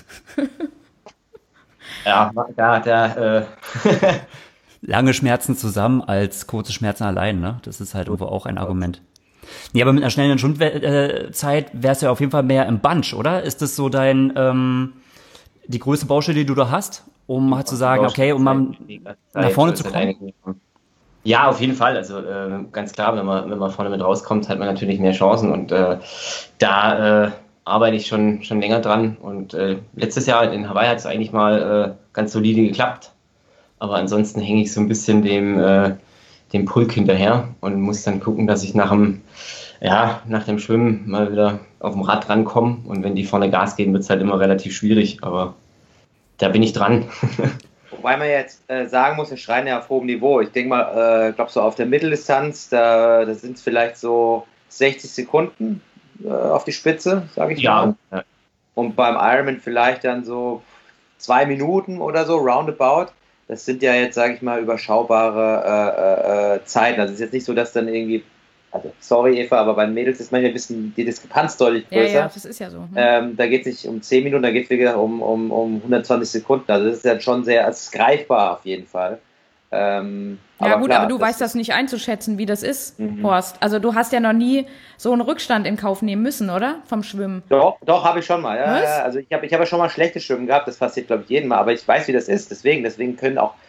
Lange Schmerzen zusammen als kurze Schmerzen allein, ne? Das ist halt irgendwo auch ein Argument. Nee, aber mit einer schnellen Schwimmbzeit wärst du ja auf jeden Fall mehr im Bunch, oder? Ist das so die größte Baustelle, die du da hast, um halt zu sagen, okay, um mal nach vorne zu kommen? Ja, auf jeden Fall. Also ganz klar, wenn man vorne mit rauskommt, hat man natürlich mehr Chancen und da arbeite ich schon länger dran. Und letztes Jahr in Hawaii hat es eigentlich mal ganz solide geklappt. Aber ansonsten hänge ich so ein bisschen dem Pulk hinterher und muss dann gucken, dass ich nach dem Schwimmen mal wieder auf dem Rad rankomme. Und wenn die vorne Gas geben, wird es halt immer relativ schwierig. Aber da bin ich dran. Wobei man jetzt sagen muss, wir schreien ja auf hohem Niveau. Ich denke mal, so auf der Mitteldistanz, da sind es vielleicht so 60 Sekunden auf die Spitze, sage ich mal. Ja. Und beim Ironman vielleicht dann so 2 Minuten oder so, roundabout. Das sind ja jetzt, sage ich mal, überschaubare Zeiten. Also es ist jetzt nicht so, dass dann irgendwie, also sorry Eva, aber bei den Mädels ist manchmal ein bisschen die Diskrepanz deutlich größer. Ja, das ist ja so. Da geht es nicht um 10 Minuten, da geht es wieder um 120 Sekunden. Also das ist ja schon sehr, also es ist greifbar auf jeden Fall. Aber du weißt das nicht einzuschätzen, wie das ist, Horst. Also du hast ja noch nie so einen Rückstand in Kauf nehmen müssen, oder? Vom Schwimmen. Doch, habe ich schon mal. Ja. Also ich hab ja schon mal schlechtes Schwimmen gehabt, das passiert, glaube ich, jedem Mal. Aber ich weiß, wie das ist. Deswegen können auch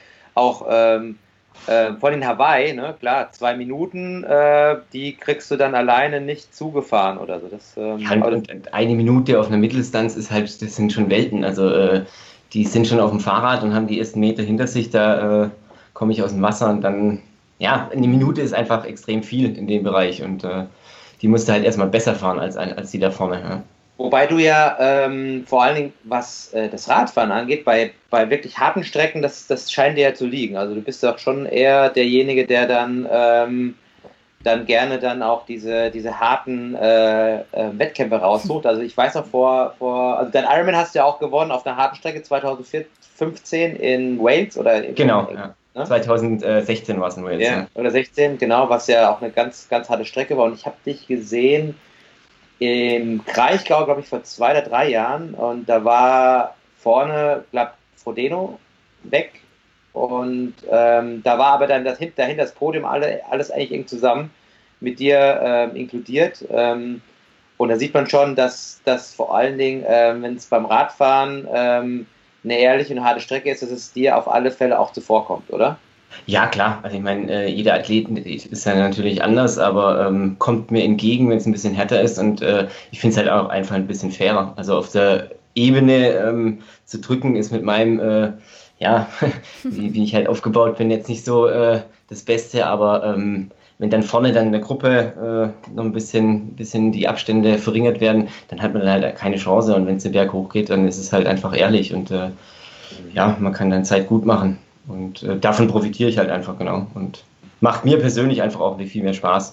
von den Hawaii, ne, klar, 2 Minuten, die kriegst du dann alleine nicht zugefahren oder so. Und 1 Minute auf einer Mitteldistanz ist halt, das sind schon Welten. Also die sind schon auf dem Fahrrad und haben die ersten Meter hinter sich, da komme ich aus dem Wasser und dann, ja, 1 Minute ist einfach extrem viel in dem Bereich und die musst du halt erstmal besser fahren als die da vorne. Ja. Wobei du ja vor allen Dingen, was das Radfahren angeht, bei wirklich harten Strecken, das scheint dir ja zu liegen. Also du bist doch schon eher derjenige, der dann gerne dann auch diese harten Wettkämpfe raussucht. Also ich weiß noch also dein Ironman hast du ja auch gewonnen auf einer harten Strecke 2015 in Wales oder genau. Ja. 2016 war es in Wales. Ja, oder 16, genau, was ja auch eine ganz, ganz harte Strecke war. Und ich habe dich gesehen im Kraichgau, glaube ich, vor 2 oder 3 Jahren. Und da war vorne, glaube ich, Frodeno weg. Und da war aber dann dahinter das Podium alles eigentlich eng zusammen mit dir inkludiert. Und da sieht man schon, dass das vor allen Dingen, wenn es beim Radfahren eine ehrliche und harte Strecke ist, dass es dir auf alle Fälle auch zuvorkommt, oder? Ja, klar. Also ich meine, jeder Athlet ist ja natürlich anders, aber kommt mir entgegen, wenn es ein bisschen härter ist und ich finde es halt auch einfach ein bisschen fairer. Also auf der Ebene zu drücken ist mit meinem, wie ich halt aufgebaut bin, jetzt nicht so das Beste, aber wenn dann vorne dann in der Gruppe noch ein bisschen die Abstände verringert werden, dann hat man dann halt keine Chance und wenn es den Berg hochgeht, dann ist es halt einfach ehrlich und man kann dann Zeit gut machen und davon profitiere ich halt einfach, genau, und macht mir persönlich einfach auch viel mehr Spaß.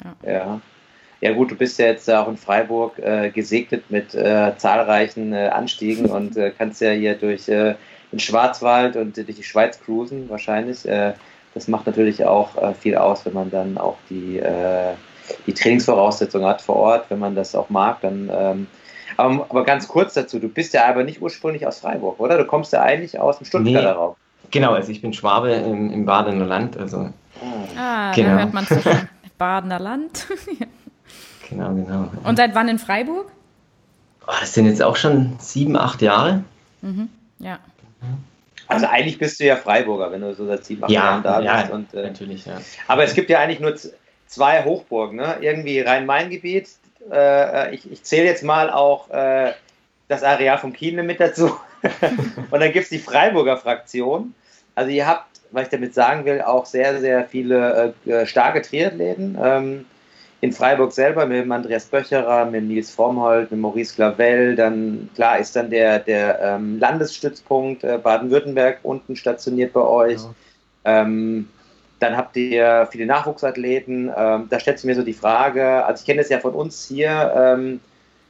Ja gut, du bist ja jetzt auch in Freiburg gesegnet mit zahlreichen Anstiegen und kannst ja hier durch den Schwarzwald und durch die Schweiz cruisen wahrscheinlich. Das macht natürlich auch viel aus, wenn man dann auch die Trainingsvoraussetzungen hat vor Ort, wenn man das auch mag. Dann, aber ganz kurz dazu, du bist ja aber nicht ursprünglich aus Freiburg, oder? Du kommst ja eigentlich aus dem Stuttgarter Raum. Genau, also ich bin Schwabe im Badener Land. Also, genau. Da hört man es schon. Badener Land. Genau. Und seit wann in Freiburg? Das sind jetzt auch schon 7, 8 Jahre. Mhm. Ja. Also eigentlich bist du ja Freiburger, wenn du so seit 7, 8 Jahren da bist. Ja, und, natürlich, ja. Aber es gibt ja eigentlich nur 2 Hochburgen, ne? Irgendwie Rhein-Main-Gebiet. Ich zähle jetzt mal auch das Areal vom Kienle mit dazu. Und dann gibt es die Freiburger Fraktion. Also ihr habt, was ich damit sagen will, auch sehr, sehr viele starke Triathleten. In Freiburg selber mit dem Andreas Böcherer, mit Nils Frommholt, mit Maurice Clavel, dann klar ist dann der Landesstützpunkt Baden-Württemberg unten stationiert bei euch. Ja. Dann habt ihr viele Nachwuchsathleten. Da stellt sich mir so die Frage, also ich kenne das ja von uns hier,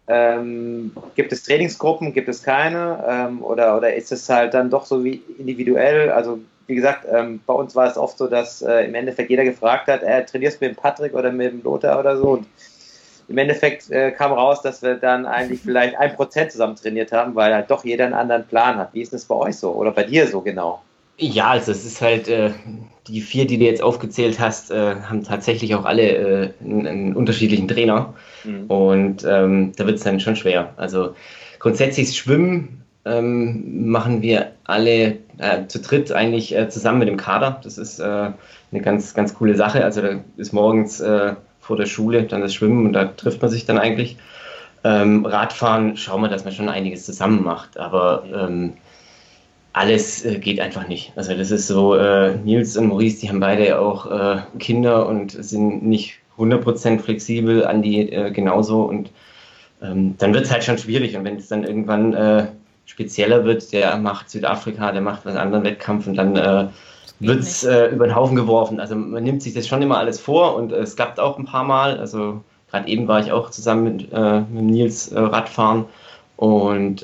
Gibt es Trainingsgruppen, gibt es keine? Oder ist es halt dann doch so wie individuell? Also wie gesagt, bei uns war es oft so, dass im Endeffekt jeder gefragt hat, trainierst du mit dem Patrick oder mit dem Lothar oder so? Und im Endeffekt kam raus, dass wir dann eigentlich vielleicht 1% zusammen trainiert haben, weil halt doch jeder einen anderen Plan hat. Wie ist das bei euch so oder bei dir so genau? Ja, also es ist halt, die 4, die du jetzt aufgezählt hast, haben tatsächlich auch alle einen unterschiedlichen Trainer. Und da wird es dann schon schwer. Also grundsätzlich Schwimmen machen wir alle zu dritt eigentlich zusammen mit dem Kader. Das ist eine ganz, ganz coole Sache. Also da ist morgens vor der Schule dann das Schwimmen und da trifft man sich dann eigentlich. Radfahren schauen wir, dass man schon einiges zusammen macht, aber alles geht einfach nicht. Also das ist so, Nils und Maurice, die haben beide auch Kinder und sind nicht 100% flexibel, Andi genauso und dann wird es halt schon schwierig und wenn es dann irgendwann spezieller wird, der macht Südafrika, der macht einen anderen Wettkampf und dann wird es über den Haufen geworfen. Also man nimmt sich das schon immer alles vor und es klappt auch ein paar Mal. Also gerade eben war ich auch zusammen mit Nils Radfahren und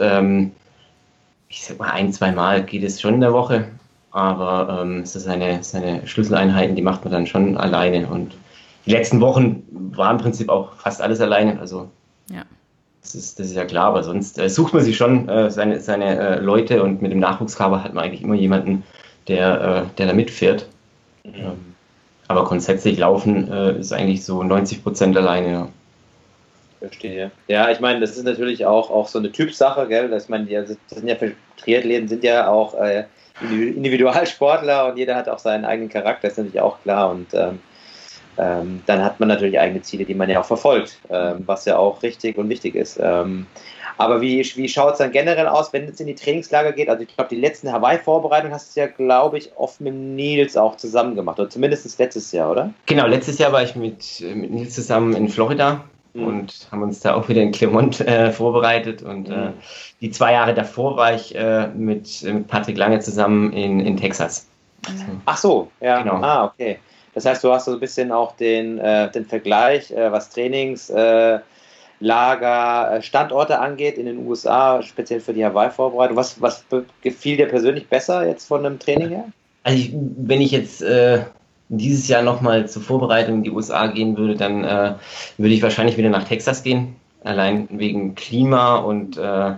ich sag mal 1-2 Mal geht es schon in der Woche, aber es ist seine Schlüsseleinheiten, die macht man dann schon alleine und die letzten Wochen war im Prinzip auch fast alles alleine, also ja. Das ist ja klar, aber sonst sucht man sich schon seine Leute und mit dem Nachwuchskader hat man eigentlich immer jemanden, der da mitfährt. Aber grundsätzlich laufen ist eigentlich so 90% alleine, ja. Verstehe. Ja, ich meine, das ist natürlich auch so eine Typsache, gell? Das sind ja für Triathleten sind ja auch Individualsportler und jeder hat auch seinen eigenen Charakter, ist natürlich auch klar. Und dann hat man natürlich eigene Ziele, die man ja auch verfolgt, was ja auch richtig und wichtig ist. Aber wie schaut es dann generell aus, wenn es in die Trainingslager geht? Also ich glaube, die letzten Hawaii-Vorbereitungen hast du ja, glaube ich, oft mit Nils auch zusammen gemacht. Oder zumindest letztes Jahr, oder? Genau, letztes Jahr war ich mit Nils zusammen in Florida. Und haben uns da auch wieder in Clermont vorbereitet und die 2 Jahre davor war ich mit Patrick Lange zusammen in Texas. Ach so, ja. Genau. Ah, okay. Das heißt, du hast so ein bisschen auch den Vergleich, was Trainings, Lager, Standorte angeht in den USA, speziell für die Hawaii-Vorbereitung. Was gefiel dir persönlich besser jetzt von einem Training her? Also wenn ich jetzt dieses Jahr nochmal zur Vorbereitung in die USA gehen würde, dann würde ich wahrscheinlich wieder nach Texas gehen. Allein wegen Klima und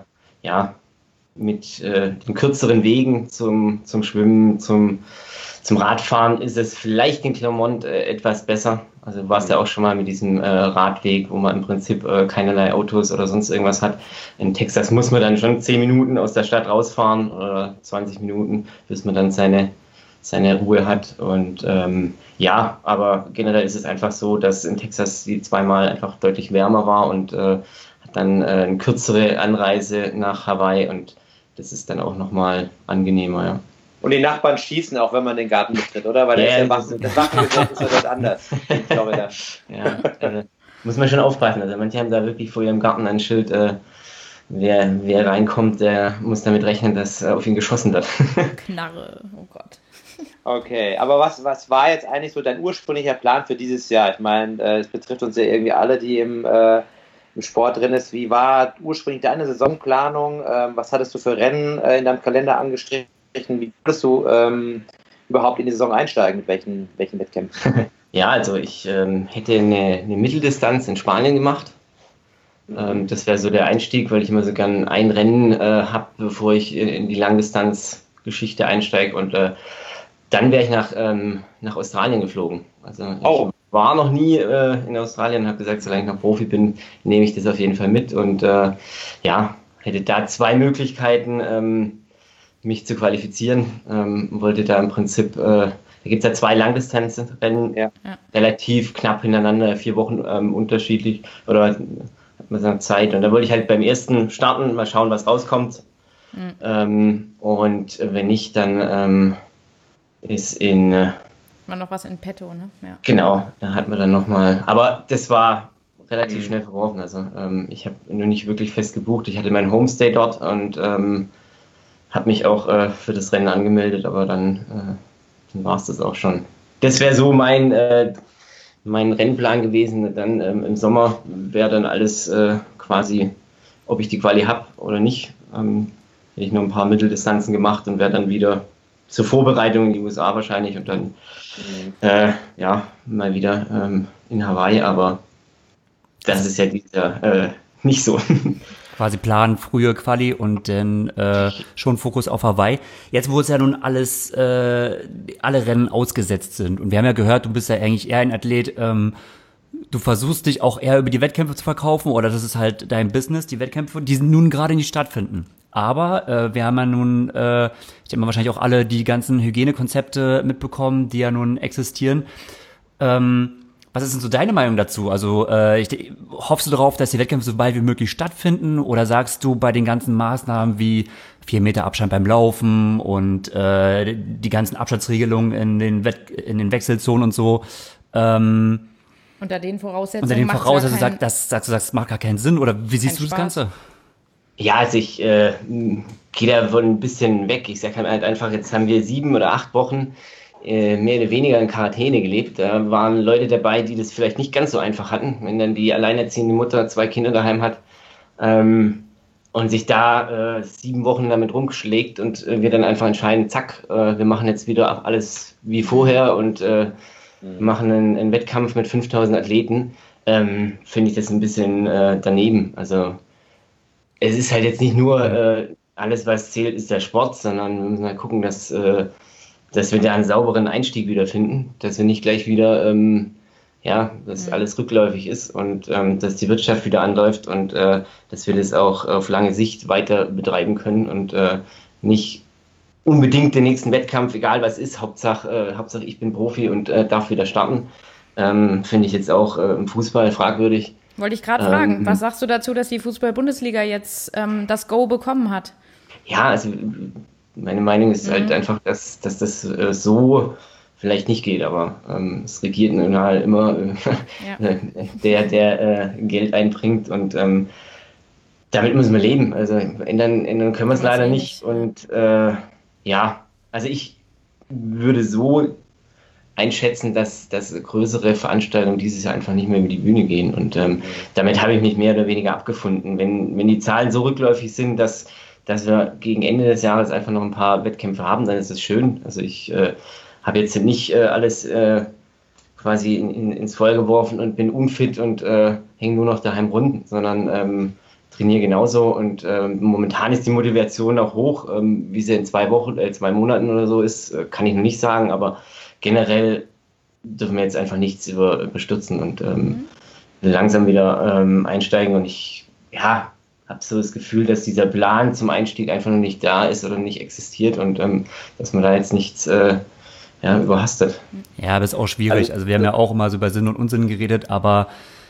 mit den kürzeren Wegen zum Schwimmen, zum Radfahren ist es vielleicht in Clermont etwas besser. Also du warst ja auch schon mal mit diesem Radweg, wo man im Prinzip keinerlei Autos oder sonst irgendwas hat. In Texas muss man dann schon 10 Minuten aus der Stadt rausfahren oder 20 Minuten, bis man dann seine Ruhe hat und aber generell ist es einfach so, dass in Texas die 2 Mal einfach deutlich wärmer war und hat dann eine kürzere Anreise nach Hawaii und das ist dann auch nochmal angenehmer, ja. Und die Nachbarn schießen auch, wenn man den Garten betritt, oder? Weil das Wachengesetz ist ja dort anders in Florida. Ja, muss man schon aufpassen. Also manche haben da wirklich vor ihrem Garten ein Schild, wer reinkommt, der muss damit rechnen, dass auf ihn geschossen wird. Knarre, oh Gott. Okay, aber was war jetzt eigentlich so dein ursprünglicher Plan für dieses Jahr? Ich meine, es betrifft uns ja irgendwie alle, die im Sport drin ist. Wie war ursprünglich deine Saisonplanung? Was hattest du für Rennen in deinem Kalender angestrichen? Wie würdest du überhaupt in die Saison einsteigen? Mit welchen Wettkämpfen? Ja, also ich hätte eine Mitteldistanz in Spanien gemacht. Das wäre so der Einstieg, weil ich immer so gern ein Rennen habe, bevor ich in die Langdistanzgeschichte einsteige und dann wäre ich nach Australien geflogen. Also ich war noch nie in Australien und habe gesagt, solange ich noch Profi bin, nehme ich das auf jeden Fall mit und hätte da 2 Möglichkeiten, mich zu qualifizieren. Wollte da im Prinzip, da gibt es ja 2 Langdistanzrennen, relativ knapp hintereinander, 4 Wochen unterschiedlich oder hat man so Zeit und da wollte ich halt beim ersten starten, mal schauen, was rauskommt. Und wenn nicht, dann ist war noch was in petto, ne? Ja. Genau, da hat man dann nochmal, aber das war relativ schnell verworfen, also ich habe nur nicht wirklich fest gebucht, ich hatte meinen Homestay dort und habe mich auch für das Rennen angemeldet, aber dann war es das auch schon. Das wäre so mein mein Rennplan gewesen. Dann im Sommer wäre dann alles quasi, ob ich die Quali habe oder nicht. Hätte ich noch ein paar Mitteldistanzen gemacht und wäre dann wieder zur Vorbereitung in die USA wahrscheinlich und dann mal wieder in Hawaii. Aber das ist ja nicht so. Quasi planen, frühe Quali und dann schon Fokus auf Hawaii. Jetzt, wo es ja nun alle Rennen ausgesetzt sind und wir haben ja gehört, du bist ja eigentlich eher ein Athlet, du versuchst dich auch eher über die Wettkämpfe zu verkaufen oder das ist halt dein Business, die Wettkämpfe, die nun gerade nicht stattfinden. Aber wir haben ja nun, ich denke mal wahrscheinlich auch alle die ganzen Hygienekonzepte mitbekommen, die ja nun existieren. Was ist denn so deine Meinung dazu? Also hoffst du darauf, dass die Wettkämpfe so bald wie möglich stattfinden oder sagst du bei den ganzen Maßnahmen wie 4 Meter Abstand beim Laufen und die ganzen Abstandsregelungen in den Wechselzonen und so, unter den Voraussetzungen das macht gar keinen Sinn oder wie siehst du das Ganze? Ja, also ich gehe da wohl ein bisschen weg. Ich sage halt einfach, jetzt haben wir 7 oder 8 Wochen mehr oder weniger in Quarantäne gelebt. Da waren Leute dabei, die das vielleicht nicht ganz so einfach hatten, wenn dann die alleinerziehende Mutter 2 Kinder daheim hat und sich da 7 Wochen damit rumgeschlägt und wir dann einfach entscheiden, zack, wir machen jetzt wieder alles wie vorher und machen einen Wettkampf mit 5000 Athleten, finde ich das ein bisschen daneben. Also es ist halt jetzt nicht nur alles, was zählt, ist der Sport, sondern wir müssen halt gucken, dass wir da einen sauberen Einstieg wiederfinden, dass wir nicht gleich wieder, dass alles rückläufig ist und dass die Wirtschaft wieder anläuft und dass wir das auch auf lange Sicht weiter betreiben können und nicht unbedingt den nächsten Wettkampf, egal was ist, Hauptsache ich bin Profi und darf wieder starten. Finde ich jetzt auch im Fußball fragwürdig. Wollte ich gerade fragen, was sagst du dazu, dass die Fußball-Bundesliga jetzt das Go bekommen hat? Ja, also meine Meinung ist halt einfach, dass das so vielleicht nicht geht, aber es regiert nun halt immer der Geld einbringt und damit müssen wir leben. Also ändern können wir es leider nicht. Und also ich würde so einschätzen, dass größere Veranstaltungen dieses Jahr einfach nicht mehr über die Bühne gehen. Und damit habe ich mich mehr oder weniger abgefunden. Wenn die Zahlen so rückläufig sind, dass wir gegen Ende des Jahres einfach noch ein paar Wettkämpfe haben, dann ist das schön. Also ich habe jetzt nicht alles quasi ins Feuer geworfen und bin unfit und hänge nur noch daheim rund, sondern trainiere genauso. Und momentan ist die Motivation auch hoch. Wie sie in 2 Monaten oder so ist, kann ich noch nicht sagen, aber generell dürfen wir jetzt einfach nichts überstürzen und langsam wieder einsteigen. Und ich habe so das Gefühl, dass dieser Plan zum Einstieg einfach noch nicht da ist oder nicht existiert und dass man da jetzt nichts überhastet. Ja, aber ist auch schwierig. Also wir haben ja auch immer so über Sinn und Unsinn geredet, aber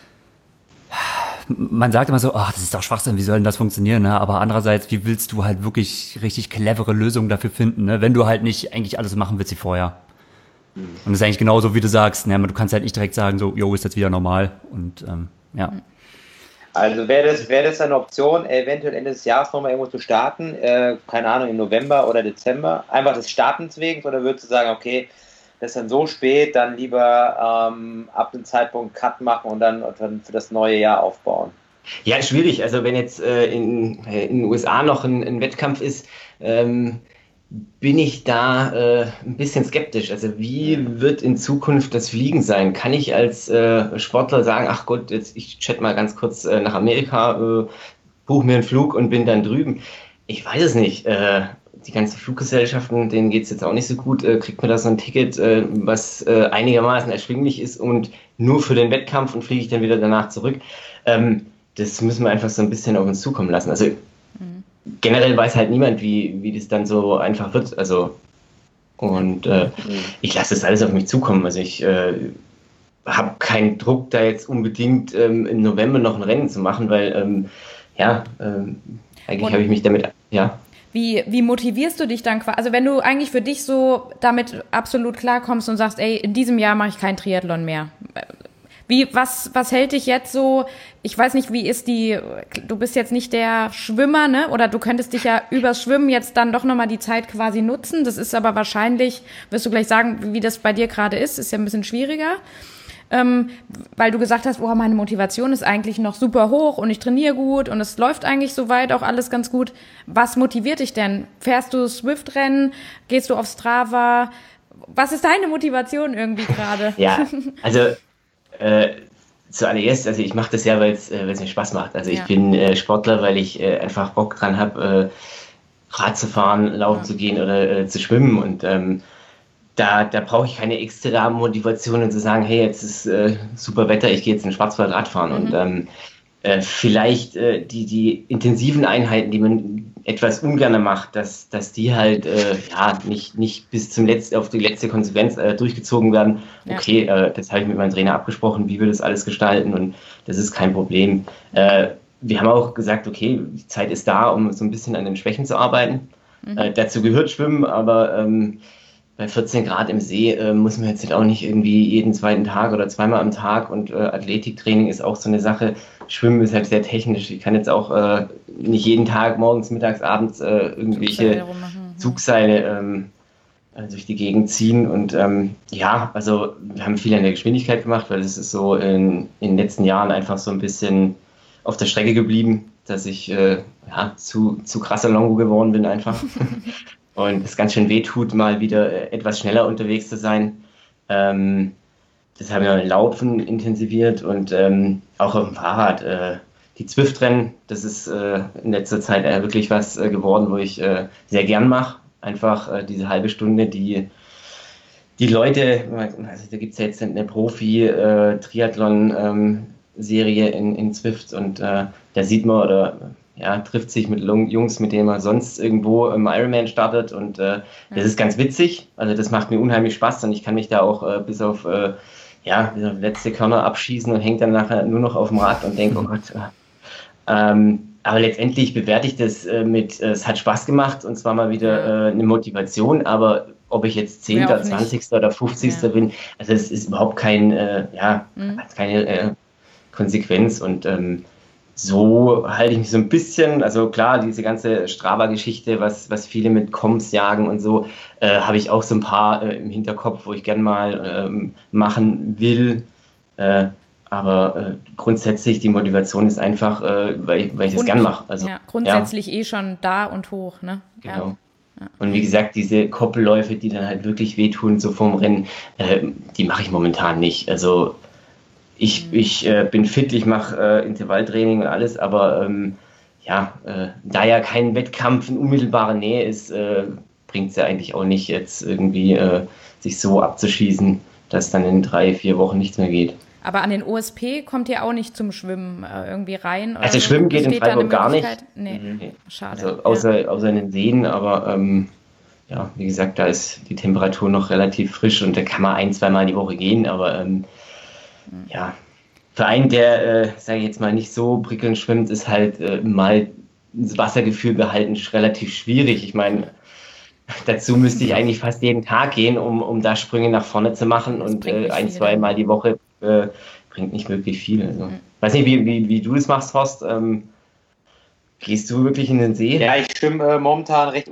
man sagt immer so, das ist doch Schwachsinn, wie soll denn das funktionieren? Ne? Aber andererseits, wie willst du halt wirklich richtig clevere Lösungen dafür finden, ne? Wenn du halt nicht eigentlich alles machen willst wie vorher? Und das ist eigentlich genauso, wie du sagst. Ne? Du kannst halt nicht direkt sagen, so, ist jetzt wieder normal. Und Also wäre das eine Option, eventuell Ende des Jahres nochmal irgendwo zu starten, keine Ahnung, im November oder Dezember, einfach des Startens wegen, oder würdest du sagen, okay, das ist dann so spät, dann lieber ab dem Zeitpunkt Cut machen und dann für das neue Jahr aufbauen? Ja, schwierig. Also wenn jetzt in den USA noch ein Wettkampf ist, bin ich da ein bisschen skeptisch. Also wie wird in Zukunft das Fliegen sein? Kann ich als Sportler sagen, ach Gott, jetzt ich chatte mal ganz kurz nach Amerika, buche mir einen Flug und bin dann drüben? Ich weiß es nicht. Die ganzen Fluggesellschaften, denen geht es jetzt auch nicht so gut. Kriegt man da so ein Ticket, was einigermaßen erschwinglich ist und nur für den Wettkampf und fliege ich dann wieder danach zurück? Das müssen wir einfach so ein bisschen auf uns zukommen lassen. Also generell weiß halt niemand, wie das dann so einfach wird. Also und ich lasse das alles auf mich zukommen. Also ich habe keinen Druck, da jetzt unbedingt im November noch ein Rennen zu machen, weil eigentlich habe ich mich damit, Wie motivierst du dich dann quasi? Also wenn du eigentlich für dich so damit absolut klarkommst und sagst, ey, in diesem Jahr mache ich kein Triathlon mehr. Was hält dich jetzt so, ich weiß nicht, du bist jetzt nicht der Schwimmer, ne? Oder du könntest dich ja übers Schwimmen jetzt dann doch nochmal die Zeit quasi nutzen. Das ist aber wahrscheinlich, wirst du gleich sagen, wie das bei dir gerade ist ja ein bisschen schwieriger. weil du gesagt hast, meine Motivation ist eigentlich noch super hoch und ich trainiere gut und es läuft eigentlich soweit auch alles ganz gut. Was motiviert dich denn? Fährst du Swift-Rennen? Gehst du auf Strava? Was ist deine Motivation irgendwie gerade? Ja, also zuallererst, also ich mache das ja, weil es mir Spaß macht. Also ich bin Sportler, weil ich einfach Bock dran habe, Rad zu fahren, laufen zu gehen oder zu schwimmen. Und da brauche ich keine extra Motivation, um zu sagen, hey, jetzt ist super Wetter, ich gehe jetzt in den Schwarzwald Radfahren. Und vielleicht die intensiven Einheiten, die man etwas ungern macht, dass die halt nicht bis zum auf die letzte Konsequenz durchgezogen werden. Ja. Okay, das habe ich mit meinem Trainer abgesprochen, wie wir das alles gestalten, und das ist kein Problem. Wir haben auch gesagt, okay, die Zeit ist da, um so ein bisschen an den Schwächen zu arbeiten. Dazu gehört Schwimmen, aber bei 14 Grad im See muss man jetzt auch nicht irgendwie jeden zweiten Tag oder zweimal am Tag, und Athletiktraining ist auch so eine Sache. Schwimmen ist halt sehr technisch. Ich kann jetzt auch nicht jeden Tag morgens, mittags, abends irgendwelche Zugseile durch die Gegend ziehen. Und also wir haben viel an der Geschwindigkeit gemacht, weil es ist so in den letzten Jahren einfach so ein bisschen auf der Strecke geblieben, dass ich zu krasser Longo geworden bin einfach. Und es ganz schön wehtut, mal wieder etwas schneller unterwegs zu sein. Das haben wir Laufen intensiviert und auch auf dem Fahrrad. Die Zwift-Rennen, das ist in letzter Zeit wirklich was geworden, wo ich sehr gern mache. Einfach diese halbe Stunde, die Leute, also da gibt es ja jetzt eine Profi-Triathlon-Serie in Zwift, und da sieht man trifft sich mit Jungs, mit denen man sonst irgendwo im Ironman startet, und das ist ganz witzig. Also das macht mir unheimlich Spaß, und ich kann mich da auch bis auf letzte Körner abschießen und hängt dann nachher nur noch auf dem Rad und denke, oh Gott. Aber letztendlich bewerte ich das es hat Spaß gemacht, und zwar mal wieder eine Motivation, aber ob ich jetzt 10., 20. oder 50. bin, also es ist überhaupt keine Konsequenz, und so halte ich mich so ein bisschen, also klar, diese ganze Strava-Geschichte, was viele mit Comps jagen und so, habe ich auch so ein paar im Hinterkopf, wo ich gern mal machen will. Aber grundsätzlich die Motivation ist einfach, weil ich das gern mache. Also, grundsätzlich schon da und hoch, ne? Genau. Ja. Und wie gesagt, diese Koppelläufe, die dann halt wirklich wehtun, so vorm Rennen, die mache ich momentan nicht. Also ich bin fit, ich mache Intervalltraining und alles, aber da ja kein Wettkampf in unmittelbarer Nähe ist, bringt es ja eigentlich auch nicht, jetzt irgendwie sich so abzuschießen, dass dann in 3-4 Wochen nichts mehr geht. Aber an den OSP kommt ihr auch nicht zum Schwimmen irgendwie rein? Oder also Schwimmen geht in Freiburg gar nicht. Nee, schade. Also außer in den Seen, aber wie gesagt, da ist die Temperatur noch relativ frisch, und da kann man 1-2 Mal die Woche gehen, aber für einen, der, sage ich jetzt mal, nicht so prickelnd schwimmt, ist halt mal das Wassergefühl behalten relativ schwierig. Ich meine, dazu müsste ich eigentlich fast jeden Tag gehen, um da Sprünge nach vorne zu machen, und 1-2 Mal die Woche bringt nicht wirklich viel. Also, weiß nicht, wie du das machst, Horst. Gehst du wirklich in den See? Ja, ich schwimme momentan recht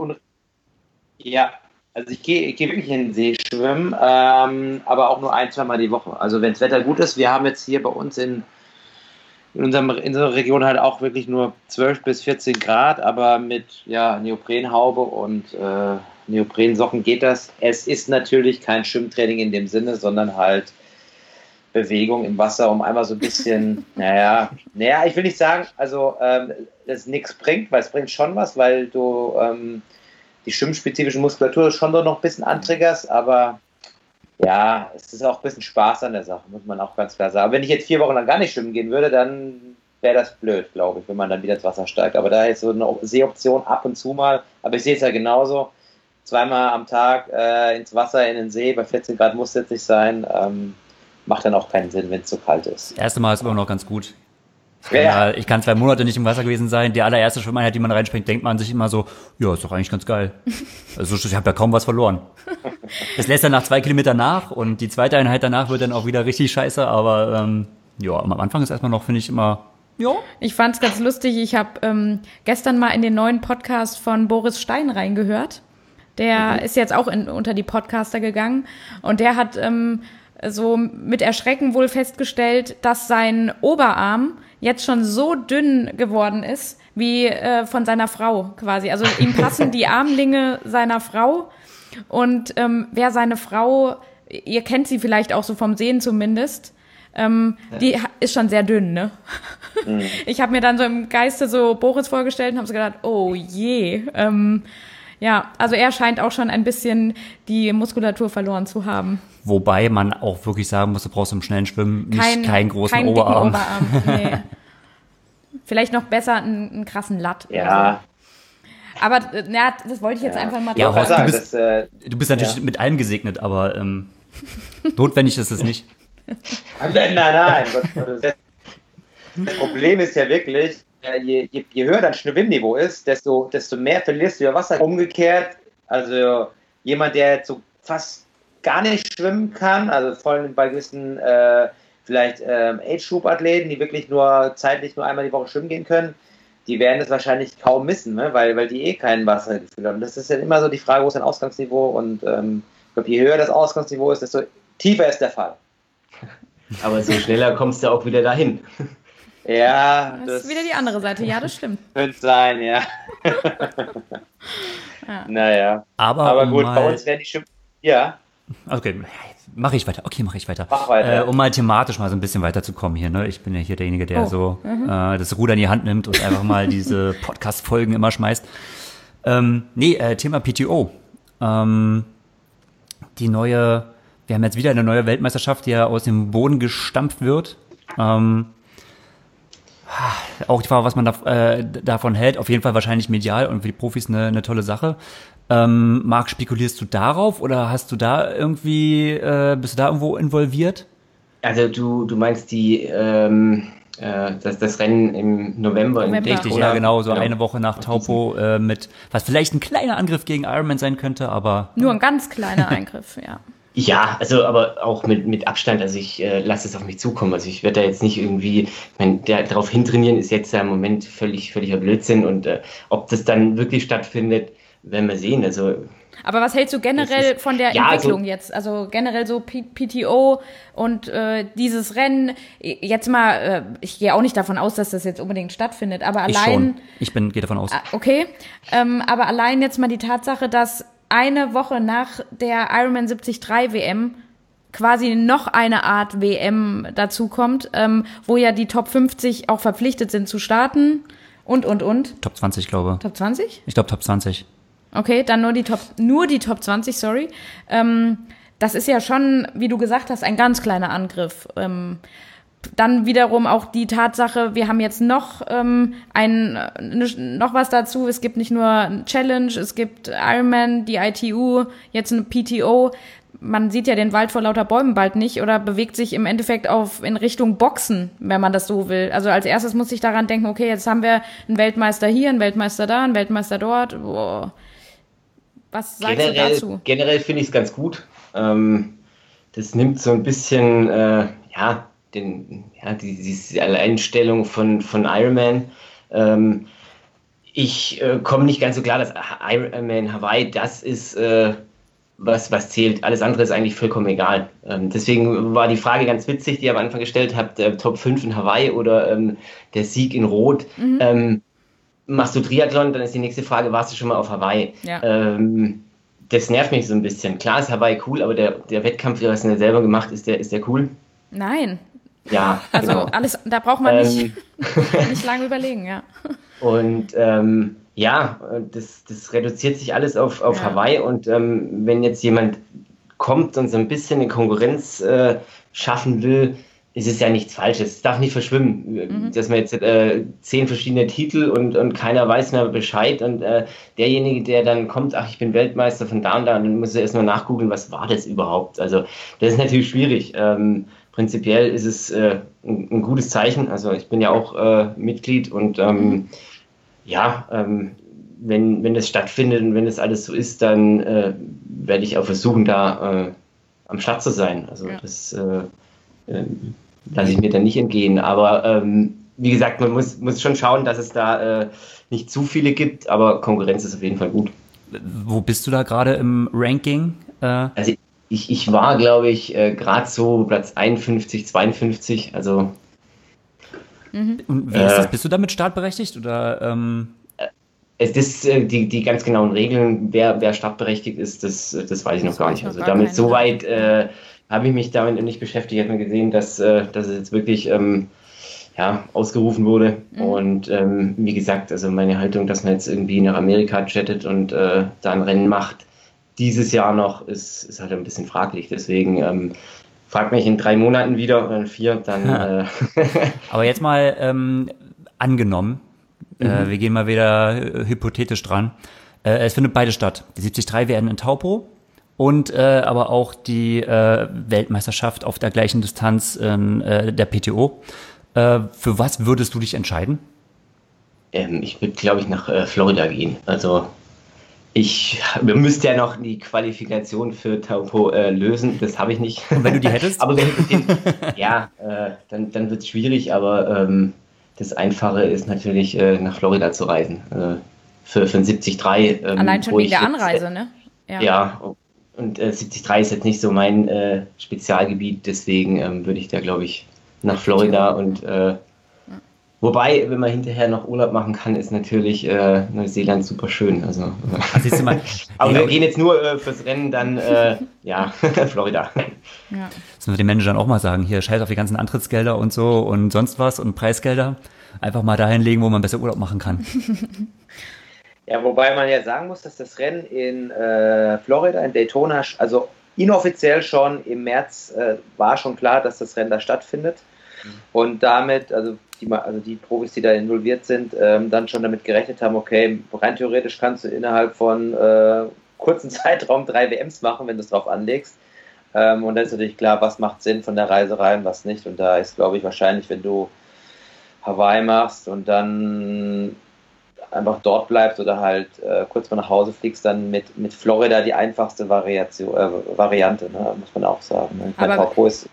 also ich gehe wirklich in den See schwimmen, aber auch nur 1-2 Mal die Woche. Also wenn das Wetter gut ist, wir haben jetzt hier bei uns in unserer Region halt auch wirklich nur 12 bis 14 Grad, aber mit Neoprenhaube und Neoprensocken geht das. Es ist natürlich kein Schwimmtraining in dem Sinne, sondern halt Bewegung im Wasser, um einmal so ein bisschen, ich will nicht sagen, also dass nichts bringt, weil es bringt schon was, weil du die schwimmspezifische Muskulatur schon noch ein bisschen antriggerst, aber es ist auch ein bisschen Spaß an der Sache, muss man auch ganz klar sagen. Aber wenn ich jetzt 4 Wochen lang gar nicht schwimmen gehen würde, dann wäre das blöd, glaube ich, wenn man dann wieder ins Wasser steigt. Aber da ist so eine Seeoption ab und zu mal, aber ich sehe es ja genauso, 2-mal am Tag ins Wasser, in den See, bei 14 Grad muss es jetzt nicht sein, macht dann auch keinen Sinn, wenn es zu kalt ist. Das erste Mal ist immer noch ganz gut. Ich kann 2 Monate nicht im Wasser gewesen sein. Die allererste Schwimmeinheit, die man reinspringt, denkt man sich immer so, ja, ist doch eigentlich ganz geil. Also ich habe ja kaum was verloren. Das lässt dann nach 2 Kilometern nach, und die zweite Einheit danach wird dann auch wieder richtig scheiße, aber am Anfang ist erstmal noch, finde ich, immer, Ich fand's ganz lustig, ich habe gestern mal in den neuen Podcast von Boris Stein reingehört. Der ist jetzt auch unter die Podcaster gegangen, und der hat so mit Erschrecken wohl festgestellt, dass sein Oberarm jetzt schon so dünn geworden ist, wie von seiner Frau quasi. Also ihm passen die Armlinge seiner Frau. Und wer seine Frau, ihr kennt sie vielleicht auch so vom Sehen zumindest, die ist schon sehr dünn, ne? Mhm. Ich habe mir dann so im Geiste so Boris vorgestellt und habe so gedacht, oh je. Ja, also er scheint auch schon ein bisschen die Muskulatur verloren zu haben. Wobei man auch wirklich sagen muss, du brauchst im schnellen Schwimmen keinen großen Oberarm. Nee. Vielleicht noch besser einen krassen Latt. Ja. So. Aber das wollte ich jetzt einfach mal ja, drauf sagen. Du bist natürlich mit allem gesegnet, aber notwendig ist es nicht. Nein. Das Problem ist ja wirklich, je höher dein Schwimmniveau ist, desto mehr verlierst du ja Wasser. Umgekehrt, also jemand, der jetzt so fast gar nicht schwimmen kann, also vor allem bei gewissen vielleicht Age-Group-Athleten, die wirklich zeitlich nur einmal die Woche schwimmen gehen können, die werden es wahrscheinlich kaum missen, ne? weil die kein Wassergefühl haben. Das ist ja immer so die Frage, wo ist dein Ausgangsniveau, und ich glaube, je höher das Ausgangsniveau ist, desto tiefer ist der Fall. Aber so schneller kommst du auch wieder dahin. Ja, das ist wieder die andere Seite. Ja, das stimmt. Könnte sein, ja. Ja. Naja. Aber gut, bei uns werden die Schimpfen. Ja. Okay, mache ich weiter. Mach weiter. Um mal thematisch mal so ein bisschen weiterzukommen hier. Ne? Ich bin ja hier derjenige, der das Ruder in die Hand nimmt und einfach mal diese Podcast-Folgen immer schmeißt. Thema PTO. Wir haben jetzt wieder eine neue Weltmeisterschaft, die ja aus dem Boden gestampft wird. Auch die Frage, was man davon hält, auf jeden Fall wahrscheinlich medial und für die Profis eine tolle Sache. Marc, spekulierst du darauf oder hast du da irgendwie, bist du da irgendwo involviert? Also du meinst das Rennen im November. Richtig, ja genau, eine Woche nach Taupo mit, was vielleicht ein kleiner Angriff gegen Ironman sein könnte, aber... Nur ein ganz kleiner Eingriff, ja. Ja, also aber auch mit Abstand, also ich lasse es auf mich zukommen, also ich werde da jetzt nicht irgendwie, darauf hintrainieren ist jetzt ja im Moment völliger Blödsinn, und ob das dann wirklich stattfindet, werden wir sehen, also... Aber was hältst du generell von der Entwicklung jetzt? Also generell so PTO und dieses Rennen, jetzt mal, ich gehe auch nicht davon aus, dass das jetzt unbedingt stattfindet, aber allein... Ich gehe davon aus. Okay, aber allein jetzt mal die Tatsache, dass eine Woche nach der Ironman 73 WM quasi noch eine Art WM dazukommt, wo ja die Top 50 auch verpflichtet sind zu starten und. Top 20, glaube ich. Top 20? Ich glaube Top 20. Okay, dann nur die Top 20, sorry. Das ist ja schon, wie du gesagt hast, ein ganz kleiner Angriff. Dann wiederum auch die Tatsache, wir haben jetzt noch noch was dazu. Es gibt nicht nur ein Challenge, es gibt Ironman, die ITU, jetzt eine PTO. Man sieht ja den Wald vor lauter Bäumen bald nicht oder bewegt sich im Endeffekt in Richtung Boxen, wenn man das so will. Also als erstes muss ich daran denken, okay, jetzt haben wir einen Weltmeister hier, einen Weltmeister da, einen Weltmeister dort. Boah. Was sagst du dazu? Generell finde ich es ganz gut. Das nimmt so ein bisschen, diese Alleinstellung von Ironman. Ich komme nicht ganz so klar, dass Ironman Hawaii das ist, was zählt. Alles andere ist eigentlich vollkommen egal. Deswegen war die Frage ganz witzig, die ihr am Anfang gestellt habt, Top 5 in Hawaii oder der Sieg in Rot. Machst du Triathlon, dann ist die nächste Frage, warst du schon mal auf Hawaii? Ja. Das nervt mich so ein bisschen. Klar ist Hawaii cool, aber der Wettkampf, der was er selber gemacht, ist der cool? Nein. Ja, also genau. Alles, da braucht man nicht lange überlegen, ja. Und das reduziert sich alles auf Hawaii, und wenn jetzt jemand kommt und so ein bisschen eine Konkurrenz schaffen will, ist es ja nichts Falsches. Es darf nicht verschwimmen, dass man jetzt 10 verschiedene Titel und keiner weiß mehr Bescheid, und derjenige, der dann kommt, ich bin Weltmeister von da und da, und dann muss er erstmal nachgoogeln, was war das überhaupt? Also das ist natürlich schwierig. Prinzipiell ist es ein gutes Zeichen. Also ich bin ja auch Mitglied, und wenn das stattfindet und wenn das alles so ist, dann werde ich auch versuchen, da am Start zu sein. Also das lasse ich mir dann nicht entgehen. Aber wie gesagt, man muss schon schauen, dass es da nicht zu viele gibt, aber Konkurrenz ist auf jeden Fall gut. Wo bist du da gerade im Ranking? Also ich war, glaube ich, gerade so Platz 51, 52, also. Und wie ist das? Bist du damit startberechtigt oder? Es ist die ganz genauen Regeln, wer startberechtigt ist, das weiß ich noch gar nicht. Also damit soweit habe ich mich damit nicht beschäftigt. Ich habe mir gesehen, dass es jetzt wirklich ausgerufen wurde. Und wie gesagt, also meine Haltung, dass man jetzt irgendwie nach Amerika chattet und da ein Rennen macht, dieses Jahr noch, ist halt ein bisschen fraglich. Deswegen frag mich in 3 Monaten wieder oder in 4, dann. Aber jetzt mal angenommen, wir gehen mal wieder hypothetisch dran. Es findet beide statt. Die 73 werden in Taupo und aber auch die Weltmeisterschaft auf der gleichen Distanz der PTO. Für was würdest du dich entscheiden? Ich würde, glaube ich, nach Florida gehen. Also wir müssten ja noch die Qualifikation für Taupo lösen. Das habe ich nicht. Und wenn du die hättest? Aber dann wird es schwierig. Aber das Einfache ist natürlich, nach Florida zu reisen. Für ein 73. Allein schon wegen der Anreise, ne? Ja, und 73 ist jetzt nicht so mein Spezialgebiet. Deswegen würde ich da, glaube ich, nach Florida. Und wobei, wenn man hinterher noch Urlaub machen kann, ist natürlich Neuseeland super schön. Also, siehst du mal, aber wir gehen jetzt nur fürs Rennen, dann Florida. Ja. Das müssen wir den Managern auch mal sagen. Hier, scheiß auf die ganzen Antrittsgelder und so und sonst was und Preisgelder. Einfach mal dahin legen, wo man besser Urlaub machen kann. Ja, wobei man ja sagen muss, dass das Rennen in Florida, in Daytona, also inoffiziell schon im März war schon klar, dass das Rennen da stattfindet. Und damit, also die Profis, die da involviert sind, dann schon damit gerechnet haben, okay, rein theoretisch kannst du innerhalb von kurzen Zeitraum 3 WMs machen, wenn du es drauf anlegst. Und dann ist natürlich klar, was macht Sinn von der Reise rein, was nicht. Und da ist, glaube ich, wahrscheinlich, wenn du Hawaii machst und dann einfach dort bleibst oder halt kurz mal nach Hause fliegst, dann mit Florida die einfachste Variante, ne? Muss man auch sagen. Ne? Aber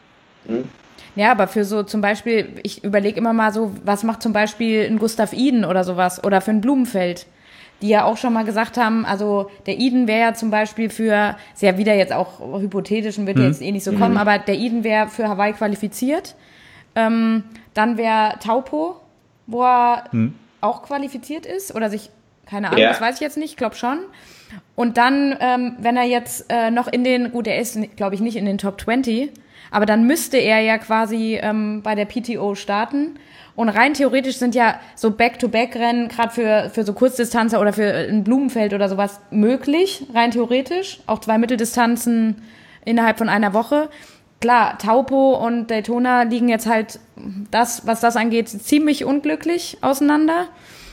ja, aber für so zum Beispiel, ich überlege immer mal so, was macht zum Beispiel ein Gustav Iden oder sowas oder für ein Blumenfeld, die ja auch schon mal gesagt haben, also der Iden wäre ja zum Beispiel ist ja wieder jetzt auch hypothetisch und wird jetzt eh nicht so kommen, aber der Iden wäre für Hawaii qualifiziert. Dann wäre Taupo, wo er auch qualifiziert ist oder sich, keine Ahnung, das weiß ich jetzt nicht, glaube schon. Und dann, wenn er jetzt noch er ist, glaube ich, nicht in den Top 20, aber dann müsste er ja quasi bei der PTO starten. Und rein theoretisch sind ja so Back-to-Back-Rennen gerade für so Kurzdistanzer oder für ein Blumenfeld oder sowas möglich, rein theoretisch. Auch 2 Mitteldistanzen innerhalb von einer Woche. Klar, Taupo und Daytona liegen jetzt halt, was das angeht, ziemlich unglücklich auseinander.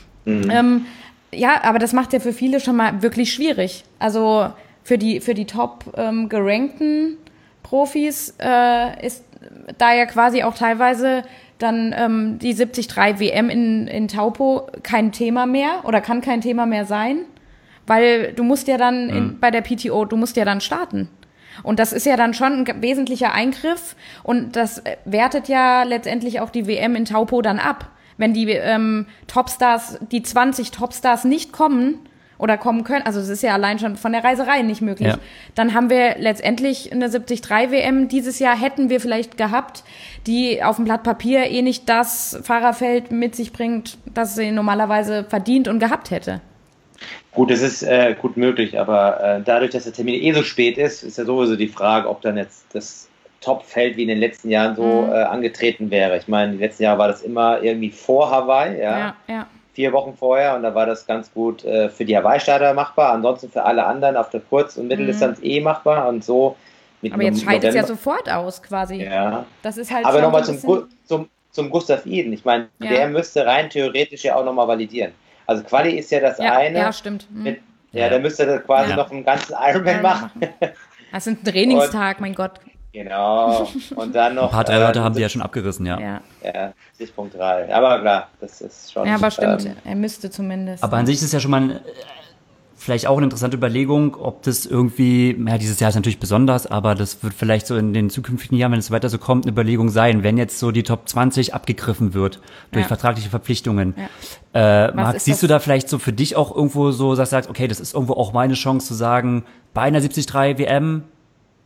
Ja, aber das macht ja für viele schon mal wirklich schwierig. Also für die top gerankten Profis ist da ja quasi auch teilweise dann die 73 WM in Taupo kein Thema mehr oder kann kein Thema mehr sein, weil du musst ja dann bei der PTO, du musst ja dann starten. Und das ist ja dann schon ein wesentlicher Eingriff und das wertet ja letztendlich auch die WM in Taupo dann ab. Wenn die Topstars, die 20 Topstars nicht kommen oder kommen können, also es ist ja allein schon von der Reiserei nicht möglich, dann haben wir letztendlich eine 73 WM dieses Jahr hätten wir vielleicht gehabt, die auf dem Blatt Papier nicht das Fahrerfeld mit sich bringt, das sie normalerweise verdient und gehabt hätte. Gut, das ist gut möglich, aber dadurch, dass der Termin so spät ist, ist ja sowieso die Frage, ob dann jetzt das Topfeld wie in den letzten Jahren so angetreten wäre. Ich meine, die letzten Jahre war das immer irgendwie vor Hawaii, ja. 4 Wochen vorher und da war das ganz gut für die Hawaii-Starter machbar, ansonsten für alle anderen auf der Kurz- und Mitteldistanz machbar und so. Aber jetzt scheidet es ja sofort aus quasi. Ja. Das ist halt aber nochmal zum Gustav Iden. Ich meine, der müsste rein theoretisch ja auch nochmal validieren. Also Quali ist ja das eine. Ja, stimmt. Der müsste das quasi noch einen ganzen Ironman machen. Das ist ein Trainingstag, mein Gott. Genau. Und dann noch. Ein paar 3 Leute haben sie ja schon abgerissen, ja. 70.3. Aber klar, das ist schon. Ja, aber stimmt. Er müsste zumindest. Aber an sich ist es ja schon mal vielleicht auch eine interessante Überlegung, ob das irgendwie, dieses Jahr ist natürlich besonders, aber das wird vielleicht so in den zukünftigen Jahren, wenn es weiter so kommt, eine Überlegung sein, wenn jetzt so die Top 20 abgegriffen wird durch vertragliche Verpflichtungen. Marc, siehst du da vielleicht so für dich auch irgendwo so, dass du sagst, okay, das ist irgendwo auch meine Chance zu sagen, bei einer 73 WM,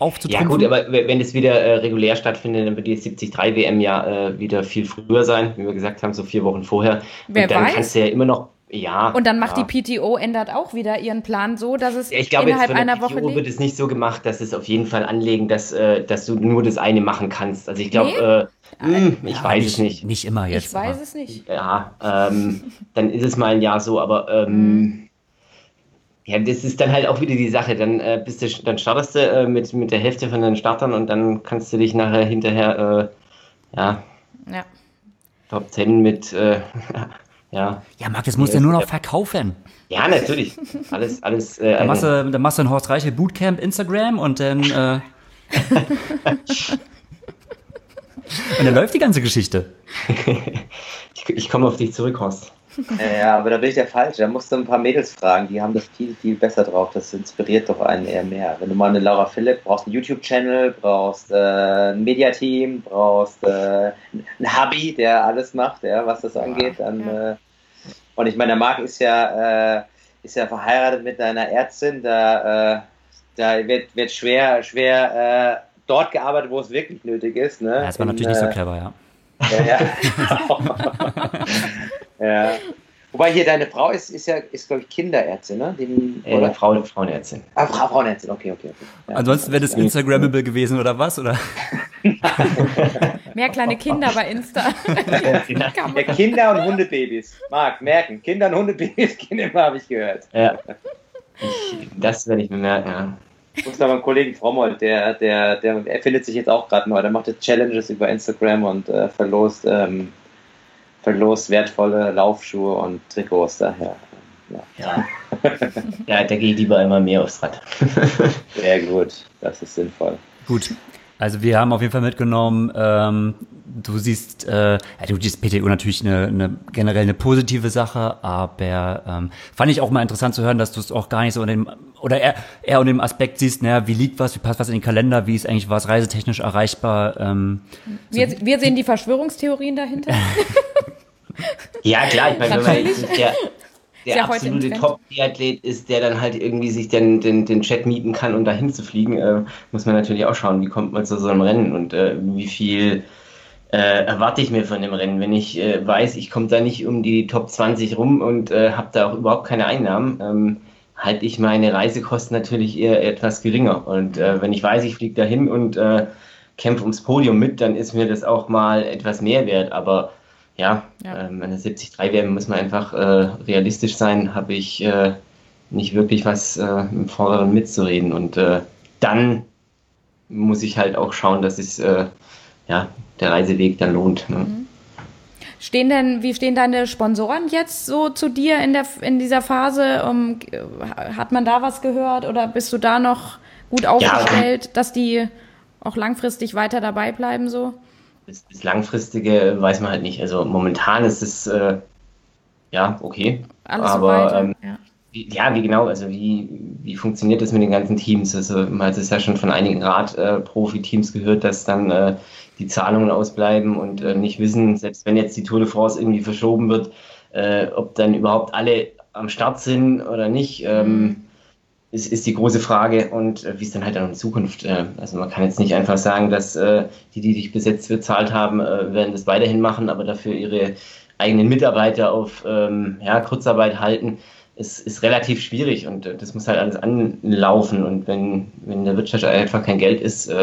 aufzutrumpfen? Ja gut, aber wenn es wieder regulär stattfindet, dann wird die 73 WM ja wieder viel früher sein, wie wir gesagt haben, so 4 Wochen vorher. Wer und dann weiß? kannst du ja immer noch, ja. Und dann macht ja. die PTO, ändert auch wieder ihren Plan so, dass es Ich glaube, innerhalb jetzt von der einer Woche PTO liegt. wird es nicht so gemacht, dass es auf jeden Fall anlegen, dass du nur das eine machen kannst. Also ich glaube, ich weiß es nicht. Nicht immer jetzt. Ich weiß es nicht. Ja, dann ist es mal ein Jahr so, aber ja, das ist dann halt auch wieder die Sache. Dann dann startest du mit der Hälfte von den Startern und dann kannst du dich nachher hinterher Ja. Top 10 mit ja. Ja, Marc, das musst du nur noch verkaufen. Ja, natürlich. Alles. Dann machst du ein Horst Reichel Bootcamp Instagram und dann und dann läuft die ganze Geschichte. Ich komme auf dich zurück, Horst. Ja, aber da bin ich der Falsche. Da musst du ein paar Mädels fragen, die haben das viel, viel besser drauf. Das inspiriert doch einen eher mehr. Wenn du mal eine Laura Philipp brauchst, einen YouTube-Channel, brauchst ein Mediateam, brauchst einen Hubby, der alles macht, ja, was das angeht. Dann, und ich meine, der Marc ist ja verheiratet mit einer Ärztin, da wird schwer dort gearbeitet, wo es wirklich nötig ist. Ne? Ja, das war natürlich nicht so clever, ja. Ja. Ja. Wobei hier deine Frau ist glaube ich, Kinderärztin, ne? Oder? Frauenärztin. Frauenärztin, okay. Ja. Ansonsten wäre das Instagrammable gewesen oder was? Oder? Mehr kleine Kinder bei Insta. Ja, Kinder und Hundebabys. Marc, merken. Kinder und Hundebabys gehen immer, habe ich gehört. Ja. Das werde ich mir merken, ja. Ich muss da meinem Kollegen Frommold, der erfindet sich jetzt auch gerade neu. Der macht jetzt Challenges über Instagram und verlost wertvolle Laufschuhe und Trikots daher. Ja, da gehe ich lieber einmal mehr aufs Rad. Sehr gut, das ist sinnvoll. Gut, also wir haben auf jeden Fall mitgenommen, du siehst PTU natürlich generell eine positive Sache, aber fand ich auch mal interessant zu hören, dass du es auch gar nicht so eher unter dem Aspekt siehst, naja, wie liegt was, wie passt was in den Kalender, wie ist eigentlich was reisetechnisch erreichbar. Wir sehen die Verschwörungstheorien dahinter. Ja, klar, ich meine, wenn man der ja absolute Top-Triathlet ist, der dann halt irgendwie sich den Jet mieten kann, um dahin zu fliegen, muss man natürlich auch schauen, wie kommt man zu so einem Rennen und wie viel erwarte ich mir von dem Rennen. Wenn ich weiß, ich komme da nicht um die Top 20 rum und habe da auch überhaupt keine Einnahmen, halte ich meine Reisekosten natürlich eher etwas geringer. Und wenn ich weiß, ich fliege dahin und kämpfe ums Podium mit, dann ist mir das auch mal etwas mehr wert. Aber ja. An der 73 WM muss man einfach realistisch sein, habe ich nicht wirklich was im Vorderen mitzureden. Und dann muss ich halt auch schauen, dass es der Reiseweg dann lohnt. Ne? Wie stehen deine Sponsoren jetzt so zu dir in dieser Phase? Hat man da was gehört oder bist du da noch gut aufgestellt, dass die auch langfristig weiter dabei bleiben so? Das Langfristige weiß man halt nicht. Also momentan ist es okay. Alles aber so weiter. wie genau, also wie funktioniert das mit den ganzen Teams? Also man hat es ja schon von einigen Rad-Profi-Teams gehört, dass dann die Zahlungen ausbleiben und nicht wissen, selbst wenn jetzt die Tour de France irgendwie verschoben wird, ob dann überhaupt alle am Start sind oder nicht, ist die große Frage und wie es dann halt auch in Zukunft, also man kann jetzt nicht einfach sagen, dass die dich bis jetzt bezahlt haben, werden das weiterhin machen, aber dafür ihre eigenen Mitarbeiter auf Kurzarbeit halten. Ist relativ schwierig und das muss halt alles anlaufen und wenn in der Wirtschaft einfach kein Geld ist,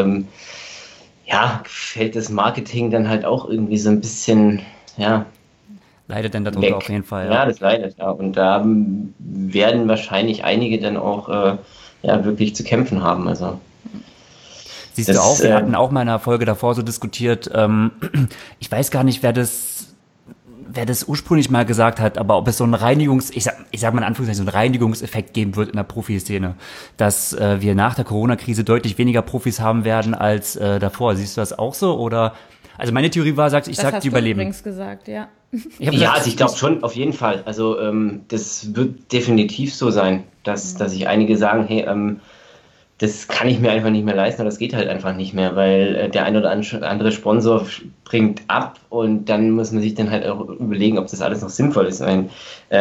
fällt das Marketing dann halt auch irgendwie so ein bisschen, leidet denn darunter auf jeden Fall. Ja, das leidet, ja. Und da werden wahrscheinlich einige dann auch wirklich zu kämpfen haben. Also siehst du auch, wir hatten auch mal in einer Folge davor so diskutiert, ich weiß gar nicht, wer das ursprünglich mal gesagt hat, aber ob es so einen ich sag mal in Anführungszeichen, so einen Reinigungseffekt geben wird in der Profiszene, dass wir nach der Corona-Krise deutlich weniger Profis haben werden als davor. Siehst du das auch so? Oder, also meine Theorie war, die überleben. Das hast du übrigens gesagt, ja. Also ich glaube schon, auf jeden Fall. Also das wird definitiv so sein, dass sich einige sagen, hey, das kann ich mir einfach nicht mehr leisten, oder das geht halt einfach nicht mehr, weil der ein oder andere Sponsor springt ab und dann muss man sich dann halt auch überlegen, ob das alles noch sinnvoll ist.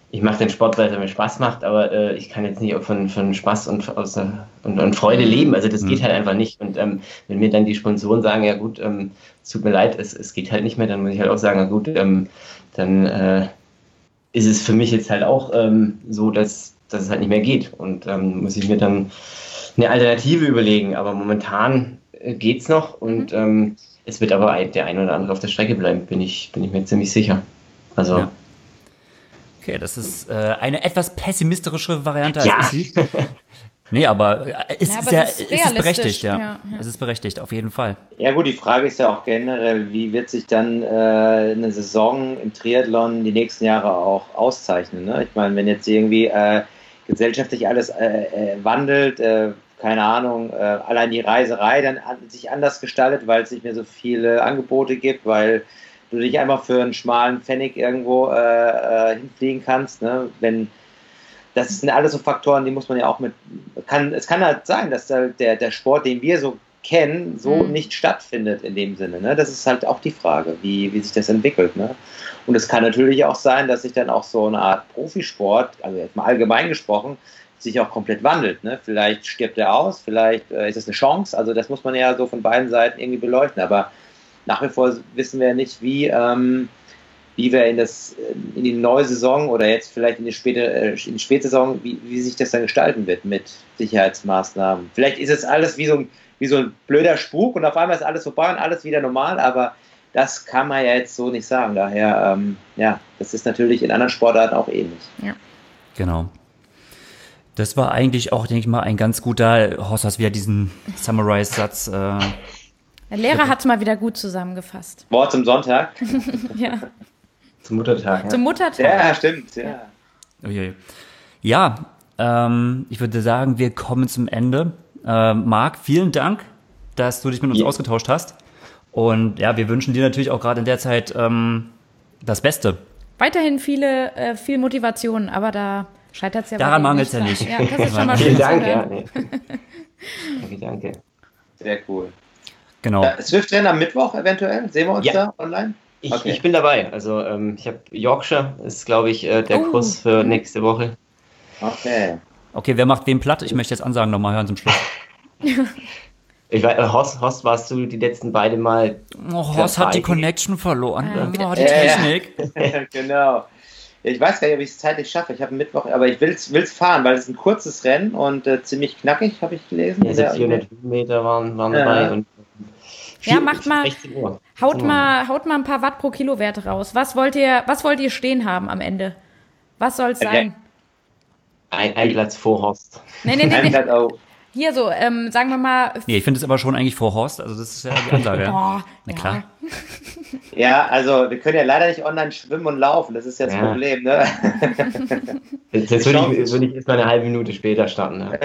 ich mache den Sport, weil er mir Spaß macht, aber ich kann jetzt nicht auch von Spaß und Freude leben. Also das geht halt einfach nicht. Und wenn mir dann die Sponsoren sagen, ja gut, es tut mir leid, es geht halt nicht mehr, dann muss ich halt auch sagen, na gut, dann ist es für mich jetzt halt auch so, dass es halt nicht mehr geht. Und muss ich mir dann eine Alternative überlegen. Aber momentan geht's noch und es wird aber der ein oder andere auf der Strecke bleiben, bin ich mir ziemlich sicher. Also. Ja. Okay, das ist eine etwas pessimistischere Variante als ich sie. Nee, aber es ist berechtigt, ja. Es ist berechtigt, auf jeden Fall. Ja gut, die Frage ist ja auch generell, wie wird sich dann eine Saison im Triathlon die nächsten Jahre auch auszeichnen, ne? Ich meine, wenn jetzt irgendwie gesellschaftlich alles wandelt, keine Ahnung, allein die Reiserei dann sich anders gestaltet, weil es nicht mehr so viele Angebote gibt, weil du dich einfach für einen schmalen Pfennig irgendwo hinfliegen kannst, ne? Das sind alles so Faktoren, die muss man ja auch es kann halt sein, dass der Sport, den wir so kennen, so nicht stattfindet in dem Sinne, ne? Das ist halt auch die Frage, wie sich das entwickelt, ne? Und es kann natürlich auch sein, dass sich dann auch so eine Art Profisport, also jetzt mal allgemein gesprochen, sich auch komplett wandelt, ne? Vielleicht stirbt er aus, vielleicht ist es eine Chance, also das muss man ja so von beiden Seiten irgendwie beleuchten, aber nach wie vor wissen wir nicht, wie wir in die neue Saison oder jetzt vielleicht in die Spätsaison, wie sich das dann gestalten wird mit Sicherheitsmaßnahmen. Vielleicht ist es alles wie so ein blöder Spuk und auf einmal ist alles vorbei und alles wieder normal, aber das kann man ja jetzt so nicht sagen. Daher, das ist natürlich in anderen Sportarten auch ähnlich. Ja. Genau. Das war eigentlich auch, denke ich mal, ein ganz guter, Horst, hast wieder diesen Summarize-Satz. Der Lehrer hat es mal wieder gut zusammengefasst. Wort zum Sonntag. Ja. Zum Muttertag. Ja. Zum Muttertag. Ja, stimmt. Ja. Okay. Ja, ich würde sagen, wir kommen zum Ende. Marc, vielen Dank, dass du dich mit uns ausgetauscht hast. Und ja, wir wünschen dir natürlich auch gerade in der Zeit das Beste. Weiterhin viel Motivation, aber da scheitert es ja. Daran mangelt es ja nicht. Ja, das ist schon mal Vielen schön Dank, zu hören. ja. Nee. Danke. Sehr cool. Genau. Swift-Rennen am Mittwoch eventuell? Sehen wir uns da online? Ich bin dabei. Also ich habe Yorkshire, ist glaube ich der Kurs für nächste Woche. Okay, wer macht wen platt? Ich möchte jetzt Ansagen nochmal hören zum Schluss. Ich weiß, Horst, warst du die letzten beiden Mal? Horst hat die Connection verloren. Die Technik. Genau. Ich weiß gar nicht, ob ich es zeitlich schaffe. Ich habe einen Mittwoch, aber ich will's fahren, weil es ist ein kurzes Rennen und ziemlich knackig, habe ich gelesen. Ja, 400 Höhenmeter waren dabei. Und macht mal, haut mal ein paar Watt pro Kilowerte raus. Was wollt ihr stehen haben am Ende? Was soll es sein? Ein Platz vor Horst. Nee. Hier so, sagen wir mal. Nee, ich finde es aber schon eigentlich vor Horst, also das ist ja die Ansage. Na klar. Ja, also wir können ja leider nicht online schwimmen und laufen, das ist ja das Problem, ne? Jetzt würde ich erst mal eine halbe Minute später starten. Ne?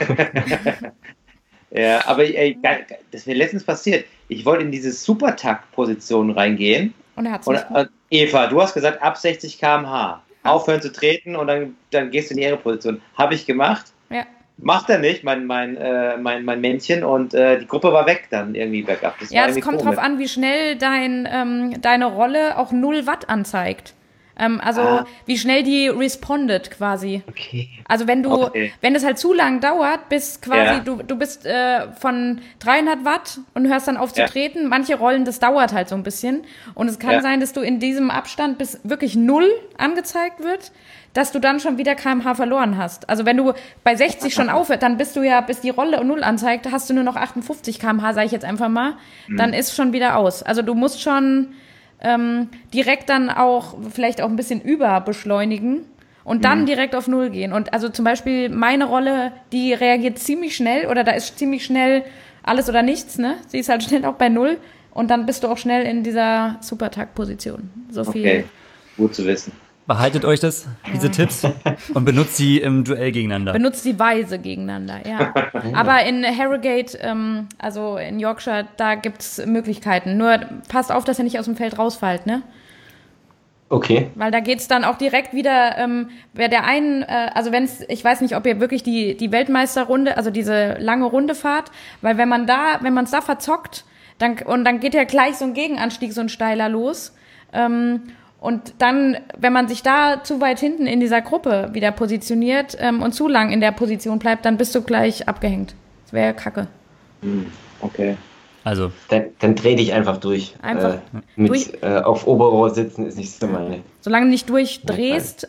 Ja, aber das ist mir letztens passiert. Ich wollte in diese Supertakt-Position reingehen. Und er hat's nicht. Eva, du hast gesagt, ab 60 km/h. Aufhören zu treten und dann gehst du in die Ehre-Position. Habe ich gemacht. Ja. Macht er nicht, mein Männchen, und die Gruppe war weg dann irgendwie bergab. Es kommt drauf an, wie schnell deine Rolle auch 0 Watt anzeigt. Wie schnell die respondet quasi. Okay. Also wenn es halt zu lang dauert, bis quasi du bist von 300 Watt und hörst dann auf zu treten. Manche Rollen, das dauert halt so ein bisschen. Und es kann sein, dass du in diesem Abstand, bis wirklich 0 angezeigt wird, dass du dann schon wieder kmh verloren hast. Also wenn du bei 60 schon aufhörst, dann bist du ja, bis die Rolle 0 anzeigt, hast du nur noch 58 kmh, sage ich jetzt einfach mal, dann ist schon wieder aus. Also du musst schon direkt dann auch vielleicht auch ein bisschen überbeschleunigen und dann direkt auf 0 gehen. Und also zum Beispiel meine Rolle, die reagiert ziemlich schnell oder da ist ziemlich schnell alles oder nichts, ne? Sie ist halt schnell auch bei 0 und dann bist du auch schnell in dieser Supertakt-Position. So viel. Okay, gut zu wissen. Behaltet euch diese Tipps und benutzt sie im Duell gegeneinander. Benutzt sie weise gegeneinander, ja. Aber in Harrogate, also in Yorkshire, da gibt's Möglichkeiten. Nur passt auf, dass ihr nicht aus dem Feld rausfallt, ne? Okay. Weil da geht's dann auch direkt wieder, wer der einen, ich weiß nicht, ob ihr wirklich die Weltmeisterrunde, also diese lange Runde fahrt, weil wenn man es da verzockt, dann geht ja gleich so ein Gegenanstieg, so ein steiler los. Und dann, wenn man sich da zu weit hinten in dieser Gruppe wieder positioniert und zu lang in der Position bleibt, dann bist du gleich abgehängt. Das wäre Kacke. Okay. Also. Dann dreh dich einfach durch. Einfach auf Oberrohr sitzen ist nicht so meine. Solange du nicht durchdrehst,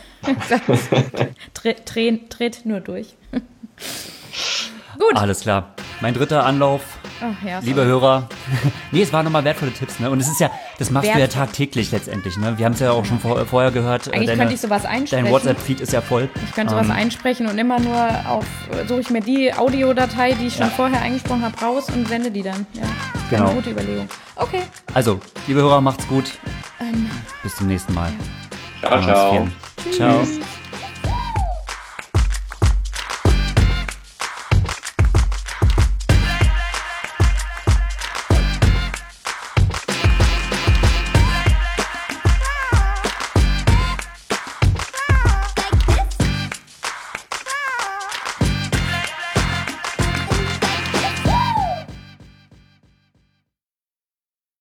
dreht nur durch. Gut. Alles klar. Mein dritter Anlauf. Ach, ja, Lieber Hörer, es waren nochmal wertvolle Tipps, ne? Und es ist ja, das machst du ja tagtäglich letztendlich, ne? Wir haben es ja auch schon vorher gehört. Eigentlich könnte ich sowas einsprechen. Dein WhatsApp-Feed ist ja voll. Ich könnte sowas einsprechen und immer nur suche ich mir die Audiodatei, die ich schon vorher eingesprochen habe, raus und sende die dann. Ja, genau. Eine gute Überlegung. Okay. Also, liebe Hörer, macht's gut. Bis zum nächsten Mal. Ciao, ciao. Ciao.